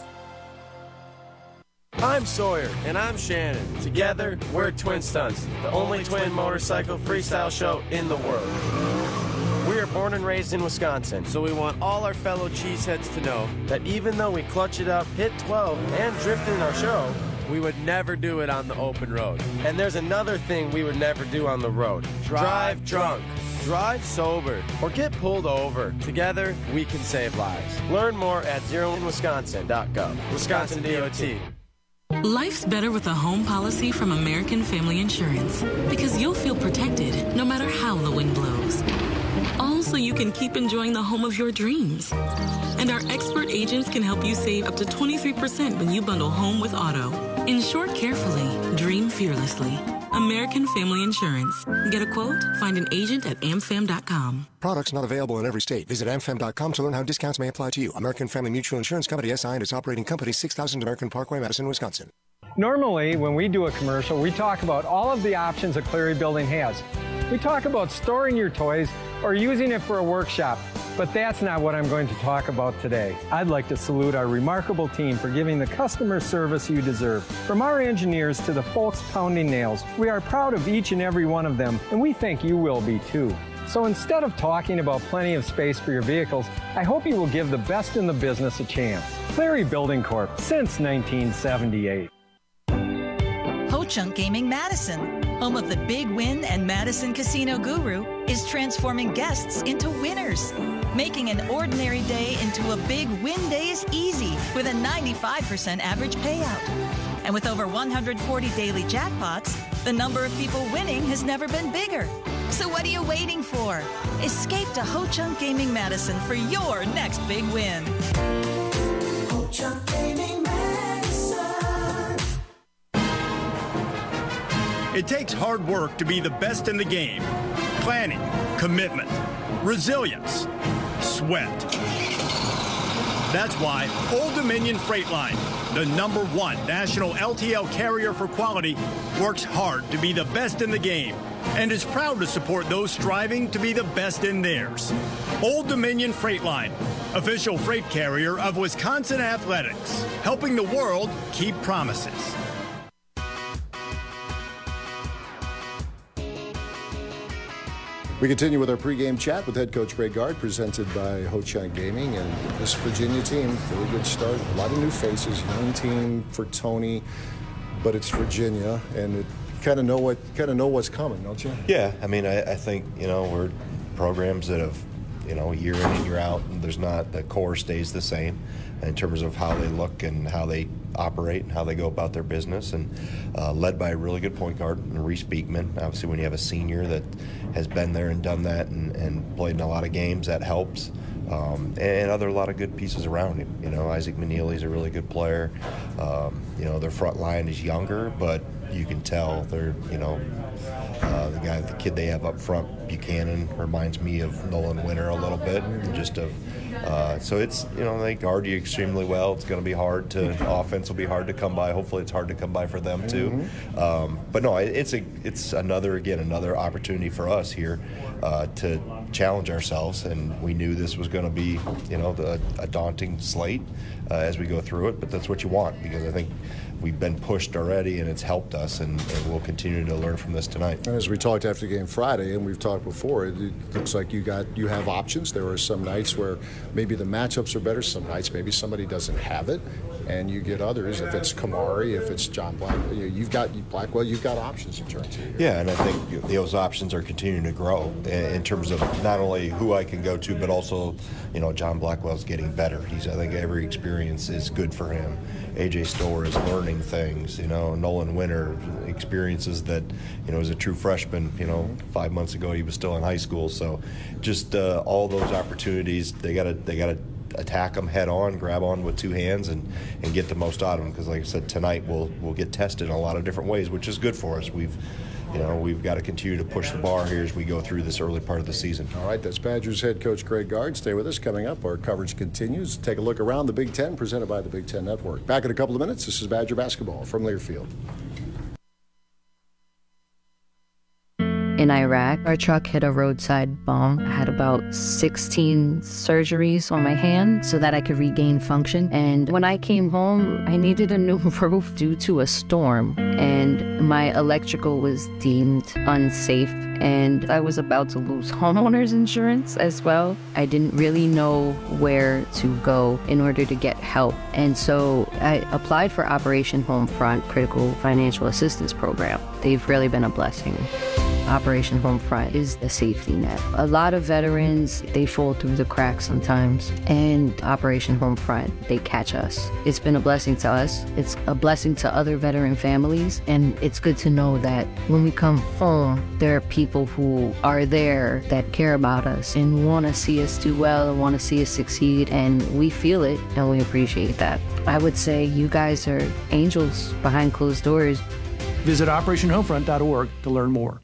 I'm Sawyer. And I'm Shannon. Together, we're Twin Stunts, the only twin motorcycle freestyle show in the world. We are born and raised in Wisconsin, so we want all our fellow cheeseheads to know that even though we clutch it up, hit twelve, and drift in our show, we would never do it on the open road. And there's another thing we would never do on the road. Drive drunk. Drive sober, or get pulled over. Together, we can save lives. Learn more at zero in wisconsin dot gov. Wisconsin D O T. Life's better with a home policy from American Family Insurance, because you'll feel protected no matter how the wind blows. All so you can keep enjoying the home of your dreams. And our expert agents can help you save up to twenty-three percent when you bundle home with auto. Insure carefully, dream fearlessly. American Family Insurance. Get a quote? Find an agent at amfam dot com. Products not available in every state. Visit amfam dot com to learn how discounts may apply to you. American Family Mutual Insurance Company, S I and its operating company, six thousand American Parkway, Madison, Wisconsin. Normally, when we do a commercial, we talk about all of the options a Cleary building has. We talk about storing your toys or using it for a workshop, but that's not what I'm going to talk about today. I'd like to salute our remarkable team for giving the customer service you deserve. From our engineers to the folks pounding nails, we are proud of each and every one of them, and we think you will be too. So instead of talking about plenty of space for your vehicles, I hope you will give the best in the business a chance. Cleary Building Corp, since nineteen seventy-eight. Ho-Chunk Gaming Madison, home of the Big Win and Madison Casino Guru, is transforming guests into winners, making an ordinary day into a big win days easy with a ninety-five percent average payout. And with over one hundred forty daily jackpots, the number of people winning has never been bigger. So what are you waiting for? Escape to Ho-Chunk Gaming Madison for your next big win. Ho-Chunk Gaming Madison. It takes hard work to be the best in the game. Planning, commitment, resilience, sweat. That's why Old Dominion Freight Line, the number one national L T L carrier for quality, works hard to be the best in the game and is proud to support those striving to be the best in theirs. Old Dominion Freight Line, official freight carrier of Wisconsin Athletics, helping the world keep promises. We continue with our pregame chat with head coach Greg Gard, presented by Ho-Chunk Gaming. And this Virginia team, really good start. A lot of new faces, young team for Tony, but it's Virginia, and it kind of know what kind of know what's coming, don't you? Yeah, I mean, I, I think, you know, we're programs that have, you know, year in and year out, and there's not, the core stays the same in terms of how they look and how they operate and how they go about their business, and uh, led by a really good point guard, Reese Beekman. Obviously, when you have a senior that has been there and done that and, and played in a lot of games, that helps. Um, and other a lot of good pieces around him. You know, Isaac Manili's a really good player. Um, you know, their front line is younger, but you can tell they're, you know, Uh, the guy, the kid they have up front, Buchanan, reminds me of Nolan Winter a little bit, just of. Uh, so it's, you know, they guard you extremely well. It's going to be hard to, offense will be hard to come by. Hopefully it's hard to come by for them too. Mm-hmm. Um, but no, it's a, it's another, again, another opportunity for us here uh, to challenge ourselves. And we knew this was going to be, you know, the, a daunting slate uh, as we go through it. But that's what you want, because I think we've been pushed already, and it's helped us, and, and we'll continue to learn from this tonight. And as we talked after the game Friday, and we've talked before, it looks like you got you have options. There are some nights where maybe the matchups are better. Some nights maybe somebody doesn't have it, and you get others. If it's Kamari, if it's John Black, you've got Blackwell. You've got options in terms of. Yeah, and I think those options are continuing to grow in terms of not only who I can go to, but also, you know, John Blackwell's getting better. He's I think every experience is good for him. A J Storer is learning things, you know. Nolan Winter experiences that, you know, as a true freshman, you know, five months ago he was still in high school. So, just uh, all those opportunities, they gotta they gotta attack them head on, grab on with two hands, and, and get the most out of them. Because, like I said, tonight we'll we'll get tested in a lot of different ways, which is good for us. We've You know, we've got to continue to push the bar here as we go through this early part of the season. All right, that's Badgers head coach Greg Gard. Stay with us. Coming up, our coverage continues. Take a look around the Big Ten, presented by the Big Ten Network. Back in a couple of minutes. This is Badger basketball from Learfield. In Iraq, our truck hit a roadside bomb. I had about sixteen surgeries on my hand so that I could regain function. And when I came home, I needed a new roof due to a storm. And my electrical was deemed unsafe. And I was about to lose homeowners insurance as well. I didn't really know where to go in order to get help. And so I applied for Operation Homefront Critical Financial Assistance Program. They've really been a blessing. Operation Homefront is the safety net. A lot of veterans, they fall through the cracks sometimes, and Operation Homefront, they catch us. It's been a blessing to us. It's a blessing to other veteran families, and it's good to know that when we come home, there are people who are there that care about us and want to see us do well and want to see us succeed, and we feel it, and we appreciate that. I would say you guys are angels behind closed doors. Visit operation homefront dot org to learn more.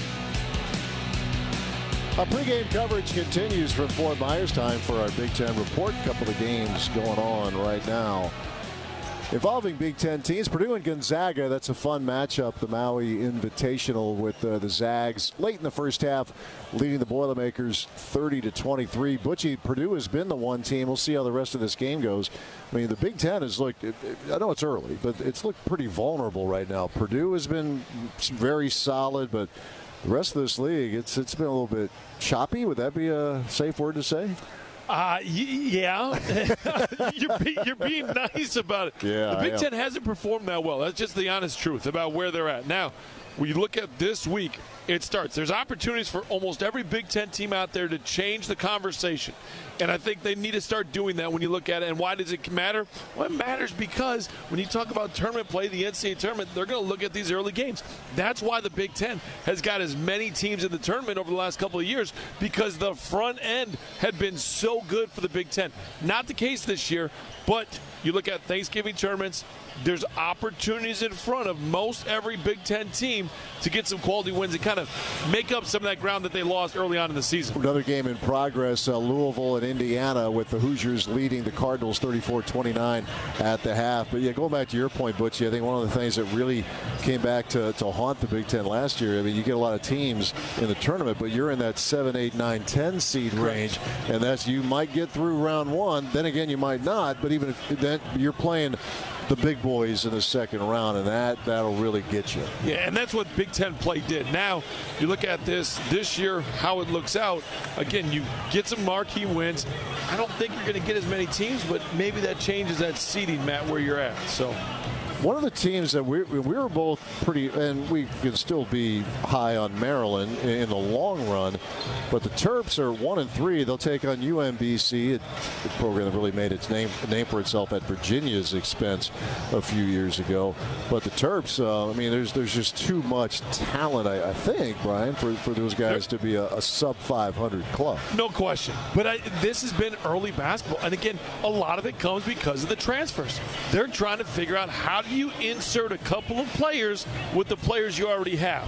Our pregame coverage continues from Fort Myers. Time for our Big Ten report. A couple of games going on right now involving Big Ten teams. Purdue and Gonzaga, that's a fun matchup. The Maui Invitational with uh, the Zags late in the first half, leading the Boilermakers thirty to twenty-three. Butchie, Purdue has been the one team. We'll see how the rest of this game goes. I mean, the Big Ten has looked, it, it, I know it's early, but it's looked pretty vulnerable right now. Purdue has been very solid, but the rest of this league, it's it's been a little bit choppy. Would that be a safe word to say? Uh, y- yeah. you're, be- you're being nice about it. Yeah, the Big Ten hasn't performed that well. That's just the honest truth about where they're at. Now, when you look at this week, it starts. There's opportunities for almost every Big Ten team out there to change the conversation. And I think they need to start doing that when you look at it. And why does it matter? Well, it matters because when you talk about tournament play, the N C double A tournament, they're going to look at these early games. That's why the Big Ten has got as many teams in the tournament over the last couple of years, because the front end had been so good for the Big Ten. Not the case this year, but you look at Thanksgiving tournaments, there's opportunities in front of most every Big Ten team to get some quality wins and kind of make up some of that ground that they lost early on in the season. Another game in progress, uh, Louisville and Indiana, with the Hoosiers leading the Cardinals thirty-four twenty-nine at the half. But yeah, going back to your point, Butchie, I think one of the things that really came back to, to haunt the Big Ten last year, I mean, you get a lot of teams in the tournament, but you're in that seven, eight, nine, ten seed range, and that's, you might get through round one, then again you might not, but even if that, you're playing the big boys in the second round, and that, that'll really get you. Yeah, and that's what Big Ten play did. Now, you look at this this year, how it looks out. Again, you get some marquee wins. I don't think you're going to get as many teams, but maybe that changes that seeding, Matt, where you're at. So. One of the teams that we we were both pretty, and we can still be high on Maryland in the long run, but the Terps are one and three. They'll take on U M B C, a program that really made its name name for itself at Virginia's expense a few years ago. But the Terps, uh, I mean, there's there's just too much talent, I, I think, Brian, for, for those guys to be a, a sub five hundred club. No question. But I, this has been early basketball, and again, a lot of it comes because of the transfers. They're trying to figure out how do you insert a couple of players with the players you already have.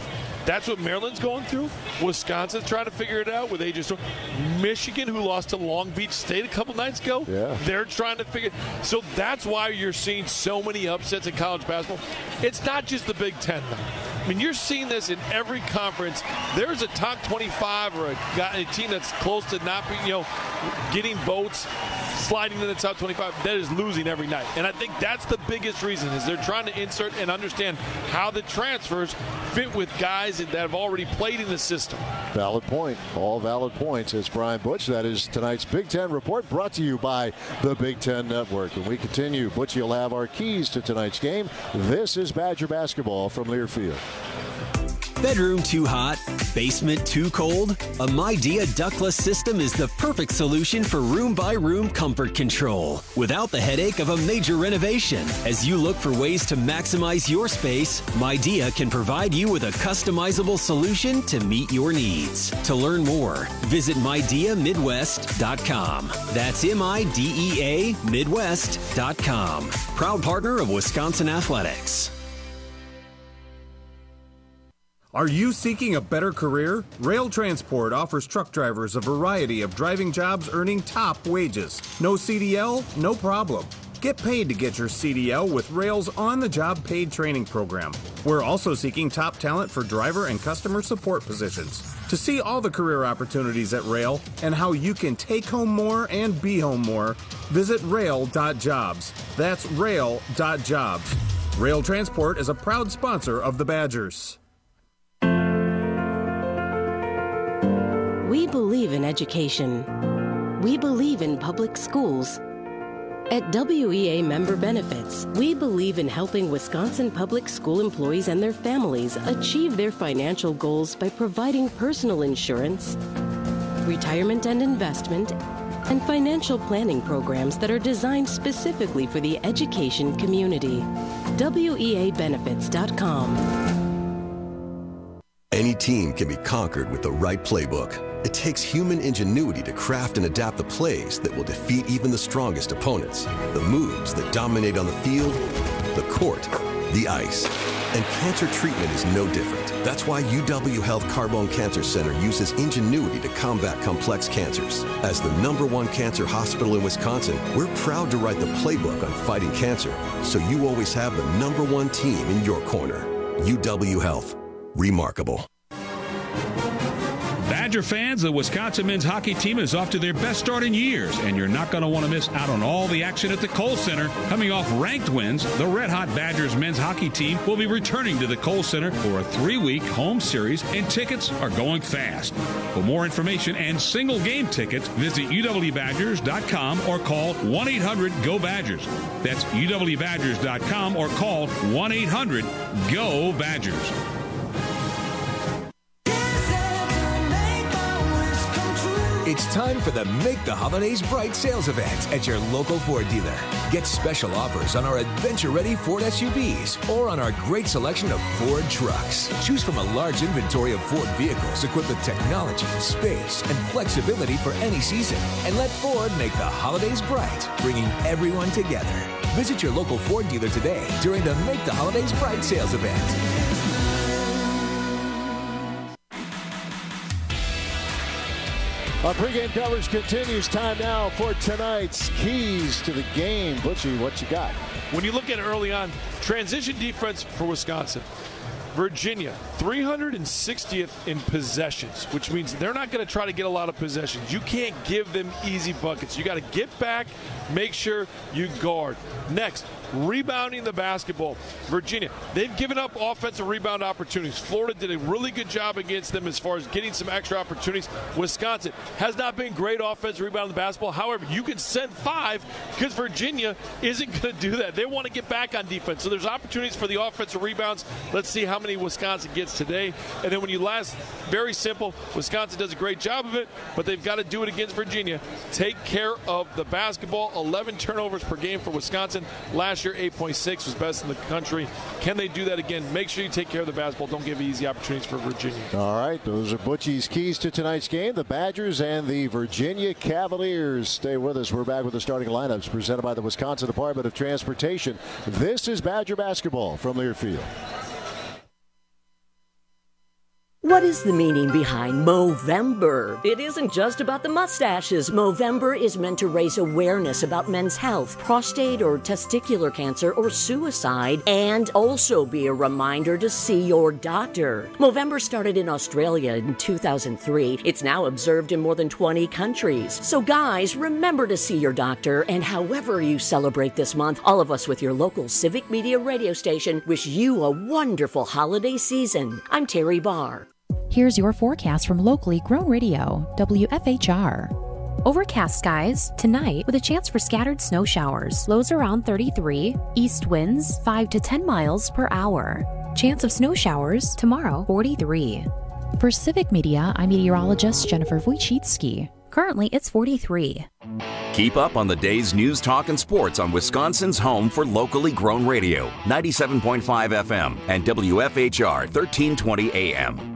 That's what Maryland's going through. Wisconsin's trying to figure it out with A J Storr. Michigan, who lost to Long Beach State a couple nights ago, yeah. they're trying to figure. So that's why you're seeing so many upsets in college basketball. It's not just the Big Ten, though. I mean, you're seeing this in every conference. There's a top twenty-five or a, guy, a team that's close to not being, you know, getting votes, sliding to the top twenty-five, that is losing every night. And I think that's the biggest reason, is they're trying to insert and understand how the transfers fit with guys that have already played in the system. Valid point. All valid points. It's Brian Butch. That is tonight's Big Ten Report, brought to you by the Big Ten Network. And we continue. Butch, you'll have our keys to tonight's game. This is Badger basketball from Learfield. Bedroom too hot? Basement too cold? A Midea ductless system is the perfect solution for room-by-room comfort control without the headache of a major renovation. As you look for ways to maximize your space, Midea can provide you with a customizable solution to meet your needs. To learn more, visit midea midwest dot com. That's M I D E A Midwest dot com. Proud partner of Wisconsin Athletics. Are you seeking a better career? Rail Transport offers truck drivers a variety of driving jobs earning top wages. No C D L? No problem. Get paid to get your C D L with Rail's on-the-job paid training program. We're also seeking top talent for driver and customer support positions. To see all the career opportunities at Rail and how you can take home more and be home more, visit rail dot jobs. That's rail dot jobs. Rail Transport is a proud sponsor of the Badgers. We believe in education. We believe in public schools. At W E A Member Benefits, we believe in helping Wisconsin public school employees and their families achieve their financial goals by providing personal insurance, retirement and investment, and financial planning programs that are designed specifically for the education community. W E A benefits dot com. Any team can be conquered with the right playbook. It takes human ingenuity to craft and adapt the plays that will defeat even the strongest opponents. The moves that dominate on the field, the court, the ice. And cancer treatment is no different. That's why U W Health Carbone Cancer Center uses ingenuity to combat complex cancers. As the number one cancer hospital in Wisconsin, we're proud to write the playbook on fighting cancer, so you always have the number one team in your corner. U W Health. Remarkable. Badger fans, the Wisconsin men's hockey team is off to their best start in years, and you're not going to want to miss out on all the action at the Kohl Center. Coming off ranked wins, the Red Hot Badgers men's hockey team will be returning to the Kohl Center for a three-week home series, and tickets are going fast. For more information and single game tickets, visit U W Badgers dot com or call one eight hundred G O Badgers. That's U W Badgers dot com or call one eight hundred G O Badgers. It's time for the Make the Holidays Bright sales event at your local Ford dealer. Get special offers on our adventure-ready Ford S U Vs or on our great selection of Ford trucks. Choose from a large inventory of Ford vehicles equipped with technology, space, and flexibility for any season. And let Ford make the holidays bright, bringing everyone together. Visit your local Ford dealer today during the Make the Holidays Bright sales event. Our pregame coverage continues. Time now for tonight's keys to the game. Butchie, what you got? When you look at it early on, transition defense for Wisconsin. Virginia, three hundred sixtieth in possessions, which means they're not going to try to get a lot of possessions. You can't give them easy buckets. You got to get back, make sure you guard. Next, rebounding the basketball. Virginia, they've given up offensive rebound opportunities. Florida did a really good job against them as far as getting some extra opportunities. Wisconsin has not been great offensive rebound the basketball. However, you can send five because Virginia isn't going to do that. They want to get back on defense. So there's opportunities for the offensive rebounds. Let's see how many Wisconsin gets today. And then when you last, very simple, Wisconsin does a great job of it, but they've got to do it against Virginia. Take care of the basketball. eleven turnovers per game for Wisconsin. Last year, eight point six was best in the country. Can they do that again? Make sure you take care of the basketball. Don't give easy opportunities for Virginia. All right, those are Butchie's keys to tonight's game. The Badgers and the Virginia Cavaliers. Stay with us. We're back with the starting lineups presented by the Wisconsin Department of Transportation. This is Badger basketball from Learfield. What is the meaning behind Movember? It isn't just about the mustaches. Movember is meant to raise awareness about men's health, prostate or testicular cancer, or suicide, and also be a reminder to see your doctor. Movember started in Australia in two thousand three. It's now observed in more than twenty countries. So guys, remember to see your doctor, and however you celebrate this month, all of us with your local Civic Media radio station wish you a wonderful holiday season. I'm Terry Barr. Here's your forecast from locally grown radio, W F H R. Overcast skies tonight with a chance for scattered snow showers. Lows around thirty-three. East winds five to ten miles per hour. Chance of snow showers tomorrow, forty-three. For Civic Media, I'm meteorologist Jennifer Wojcicki. Currently, it's forty-three. Keep up on the day's news, talk, and sports on Wisconsin's home for locally grown radio, ninety-seven point five F M and W F H R thirteen twenty A M.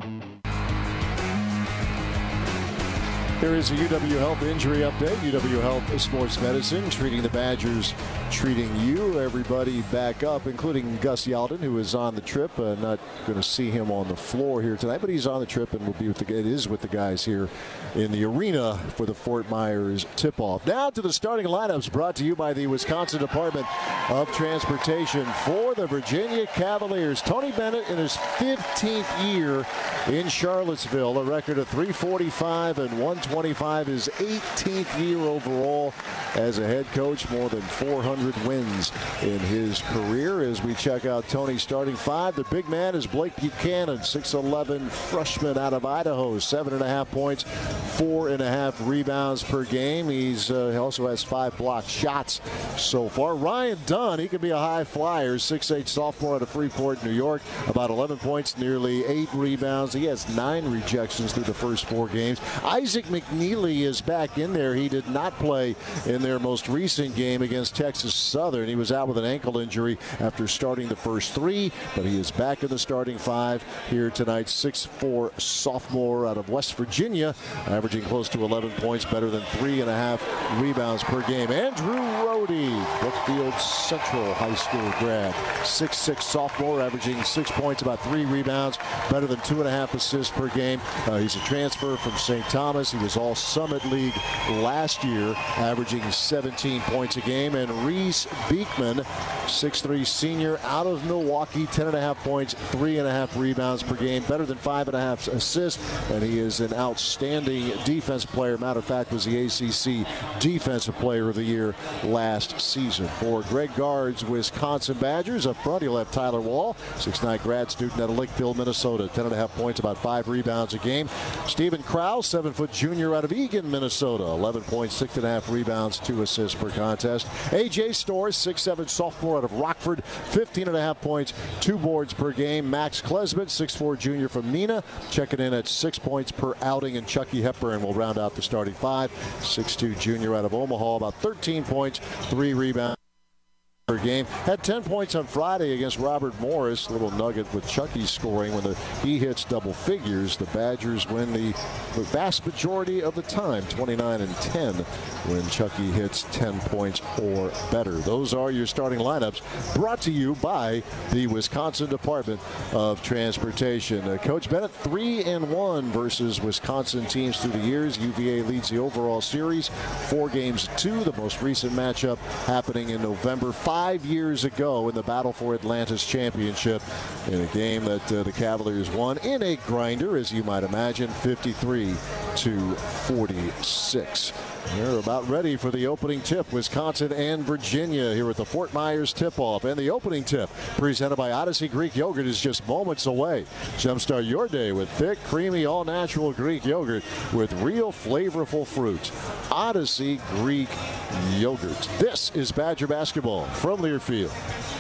There is a U W Health injury update. U W Health Sports Medicine treating the Badgers, treating you. Everybody back up, including Gus Yalden, who is on the trip. Uh, not going to see him on the floor here tonight, but he's on the trip and will be with the. It is with the guys here in the arena for the Fort Myers tip-off. Now to the starting lineups, brought to you by the Wisconsin Department of Transportation for the Virginia Cavaliers. Tony Bennett in his fifteenth year in Charlottesville, a record of three forty-five and one twenty-five, his eighteenth year overall as a head coach, more than four hundred wins in his career. As we check out Tony's starting five, the big man is Blake Buchanan, six eleven freshman out of Idaho, seven and a half points, four and a half rebounds per game. He's uh, he also has five blocked shots so far. Ryan Dunn, he could be a high flyer, six eight sophomore out of Freeport, New York, about eleven points, nearly eight rebounds. He has nine rejections through the first four games. Isaac McNeely is back in there. He did not play in their most recent game against Texas Southern. He was out with an ankle injury after starting the first three, but he is back in the starting five here tonight. six four sophomore out of West Virginia, averaging close to eleven points, better than three and a half rebounds per game. Andrew Rohde, Brookfield Central High School grad, six six sophomore, averaging six points, about three rebounds, better than two and a half assists per game. Uh, he's a transfer from Saint Thomas. He was all Summit League last year, averaging seventeen points a game. And Reese Beekman, six three senior out of Milwaukee, ten and a half points, three and a half rebounds per game, better than five and a half assists. And he is an outstanding defense player. Matter of fact, was the A C C Defensive Player of the Year last season. For Greg Gard's Wisconsin Badgers, up front you'll have Tyler Wall, six nine grad student out of Lakeville, Minnesota, ten and a half points, about five rebounds a game. Stephen Krause, seven foot junior out of Eagan, Minnesota, eleven points, six and a half rebounds, two assists per contest. A J Storrs, six seven sophomore out of Rockford, fifteen and a half points, two boards per game. Max Klesmit, six four junior from Neenah, checking in at six points per outing. And Chucky Hepburn will round out the starting five, six two junior out of Omaha, about thirteen points, three rebounds per game. Had ten points on Friday against Robert Morris. A little nugget with Chucky scoring when the, he hits double figures. The Badgers win the, the vast majority of the time, twenty-nine and ten, when Chucky hits ten points or better. Those are your starting lineups, brought to you by the Wisconsin Department of Transportation. Uh, Coach Bennett, three and one versus Wisconsin teams through the years. U V A leads the overall series, four games to two. The most recent matchup happening in November, five years ago in the battle for Atlanta's championship, in a game that uh, the Cavaliers won in a grinder, as you might imagine, fifty-three to forty-six. They're about ready for the opening tip. Wisconsin and Virginia here at the Fort Myers tip-off. And the opening tip, presented by Odyssey Greek Yogurt, is just moments away. Jumpstart your day with thick, creamy, all-natural Greek yogurt with real flavorful fruit. Odyssey Greek Yogurt. This is Badger Basketball from Learfield.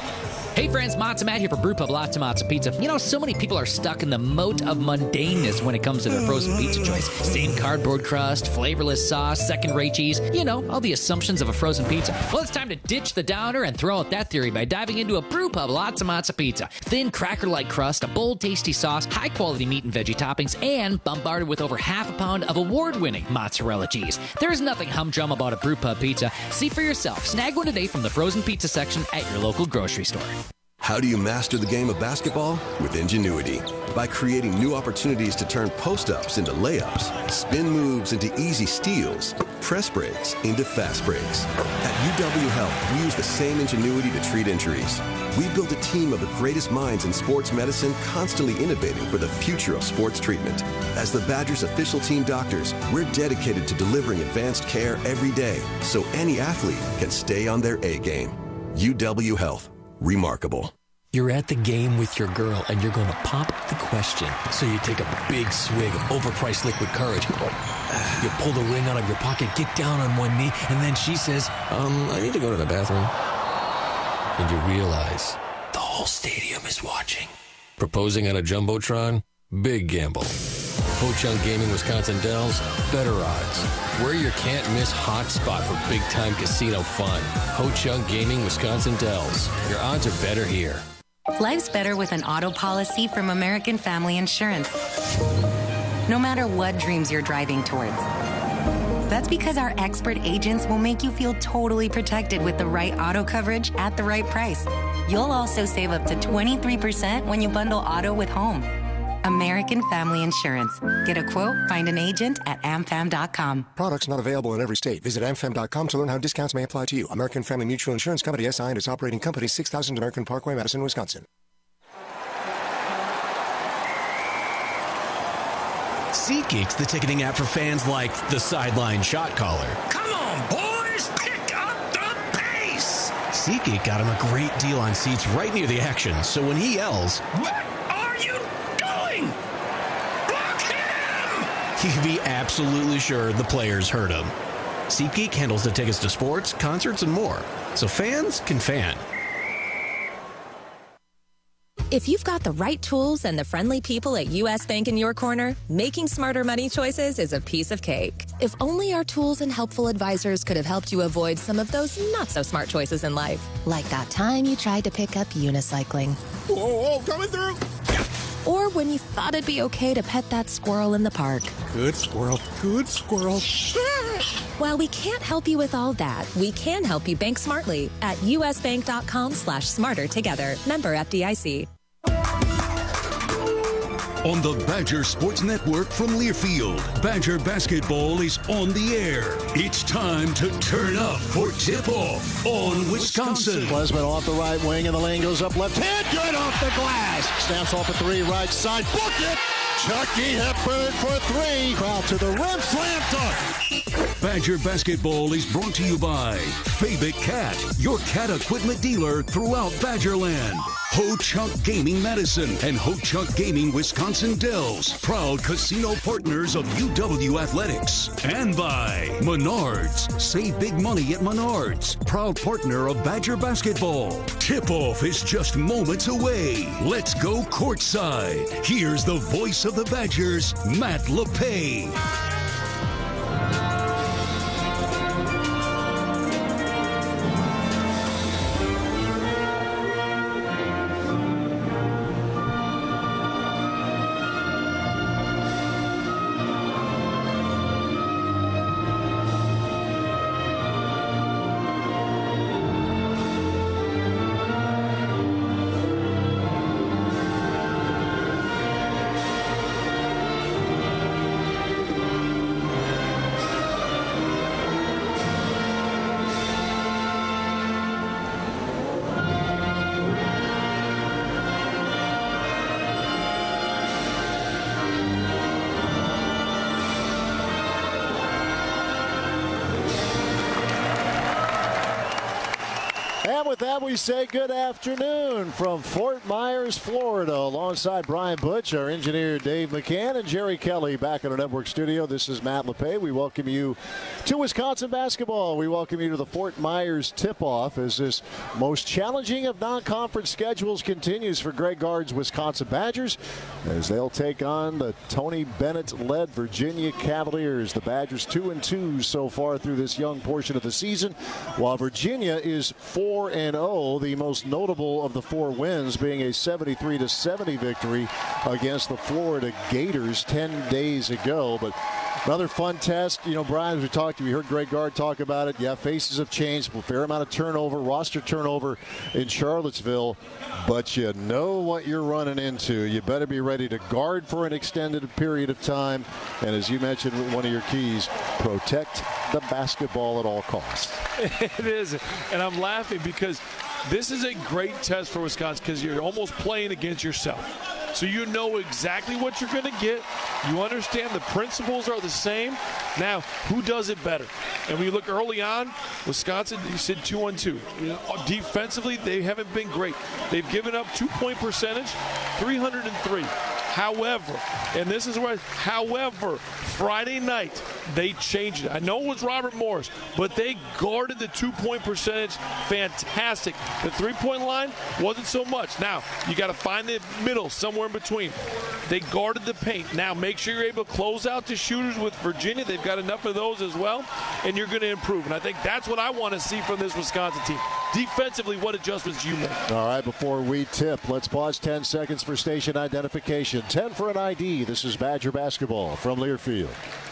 Hey friends, Matza Matt here for Brew Pub Lots of Matza Pizza. You know, so many people are stuck in the moat of mundaneness when it comes to their frozen pizza choice. Same cardboard crust, flavorless sauce, second-rate cheese. You know, all the assumptions of a frozen pizza. Well, it's time to ditch the downer and throw out that theory by diving into a Brew Pub Lots of Matza Pizza. Thin, cracker-like crust, a bold, tasty sauce, high-quality meat and veggie toppings, and bombarded with over half a pound of award-winning mozzarella cheese. There's nothing humdrum about a Brew Pub pizza. See for yourself. Snag one today from the frozen pizza section at your local grocery store. How do you master the game of basketball? With ingenuity. By creating new opportunities to turn post-ups into layups, spin moves into easy steals, press breaks into fast breaks. At U W Health, we use the same ingenuity to treat injuries. We built a team of the greatest minds in sports medicine, constantly innovating for the future of sports treatment. As the Badgers' official team doctors, we're dedicated to delivering advanced care every day so any athlete can stay on their A game. U W Health. Remarkable. You're at the game with your girl and you're going to pop the question. So you take a big swig of overpriced liquid courage. You pull the ring out of your pocket, get down on one knee, and then she says, um, I need to go to the bathroom. And you realize the whole stadium is watching. Proposing on a Jumbotron? Big gamble. Ho-Chunk Gaming Wisconsin Dells, better odds. We're your can't-miss hotspot for big-time casino fun. Ho-Chunk Gaming Wisconsin Dells. Your odds are better here. Life's better with an auto policy from American Family Insurance. No matter what dreams you're driving towards. That's because our expert agents will make you feel totally protected with the right auto coverage at the right price. You'll also save up to twenty-three percent when you bundle auto with home. American Family Insurance. Get a quote, find an agent at am fam dot com. Products not available in every state. Visit am fam dot com to learn how discounts may apply to you. American Family Mutual Insurance Company, S I and its operating company, six thousand American Parkway, Madison, Wisconsin. SeatGeek's the ticketing app for fans like the sideline shot caller. Come on, boys, pick up the pace! SeatGeek got him a great deal on seats right near the action, so when he yells, "What are you doing? Block him!" he can be absolutely sure the players heard him. SeatGeek handles the tickets to sports, concerts, and more, so fans can fan. If you've got the right tools and the friendly people at U S Bank in your corner, making smarter money choices is a piece of cake. If only our tools and helpful advisors could have helped you avoid some of those not-so-smart choices in life. Like that time you tried to pick up unicycling. Whoa, whoa, coming through! Or when you thought it'd be okay to pet that squirrel in the park. Good squirrel, good squirrel. While we can't help you with all that, we can help you bank smartly at usbank.com slash smarter together. Member F D I C. On the Badger Sports Network from Learfield, Badger basketball is on the air. It's time to turn up for tip-off on Wisconsin. Klesman off the right wing, and the lane goes up left hand. Good off the glass. Stamps off a three, right side. Book it. Chucky Hepburn for three. Crowd to the rim. Slam dunk. Badger basketball is brought to you by Fabic Cat, your cat equipment dealer throughout Badgerland. Ho-Chunk Gaming Madison and Ho-Chunk Gaming Wisconsin Dells, proud casino partners of U W Athletics. And by Menards. Save big money at Menards, proud partner of Badger basketball. Tip-off is just moments away. Let's go courtside. Here's the voice of the Badgers, Matt LePay. And with that, we say good afternoon from Fort Myers, Florida. Alongside Brian Butch, our engineer Dave McCann, and Jerry Kelly back in our network studio. This is Matt LePay. We welcome you to Wisconsin basketball. We welcome you to the Fort Myers tip-off as this most challenging of non-conference schedules continues for Greg Gard's Wisconsin Badgers as they'll take on the Tony Bennett-led Virginia Cavaliers. The Badgers two and two so far through this young portion of the season, while Virginia is four and oh, the most notable of the four wins being a seventy-three to seventy victory against the Florida Gators ten days ago. But Another fun test. You know, Brian, as we talked, we heard Greg Gard talk about it. Yeah, faces have changed. A fair amount of turnover, roster turnover in Charlottesville. But you know what you're running into. You better be ready to guard for an extended period of time. And as you mentioned, one of your keys, protect the basketball at all costs. It is. And I'm laughing because this is a great test for Wisconsin because you're almost playing against yourself. So you know exactly what you're going to get. You understand the principles are the same. Now, who does it better? And when you look early on, Wisconsin, you said two on two. You know, defensively, they haven't been great. They've given up two-point percentage, three hundred three. However, and this is where, however, Friday night, they changed it. I know it was Robert Morris, but they guarded the two-point percentage fantastic. The three-point line wasn't so much. Now, you got to find the middle, somewhere in between. They guarded the paint. Now, make sure you're able to close out the shooters with Virginia. They've got enough of those as well, and you're going to improve. And I think that's what I want to see from this Wisconsin team. Defensively, what adjustments you make? All right, before we tip, let's pause ten seconds for station identification. ten for an I D. This is Badger basketball from Learfield.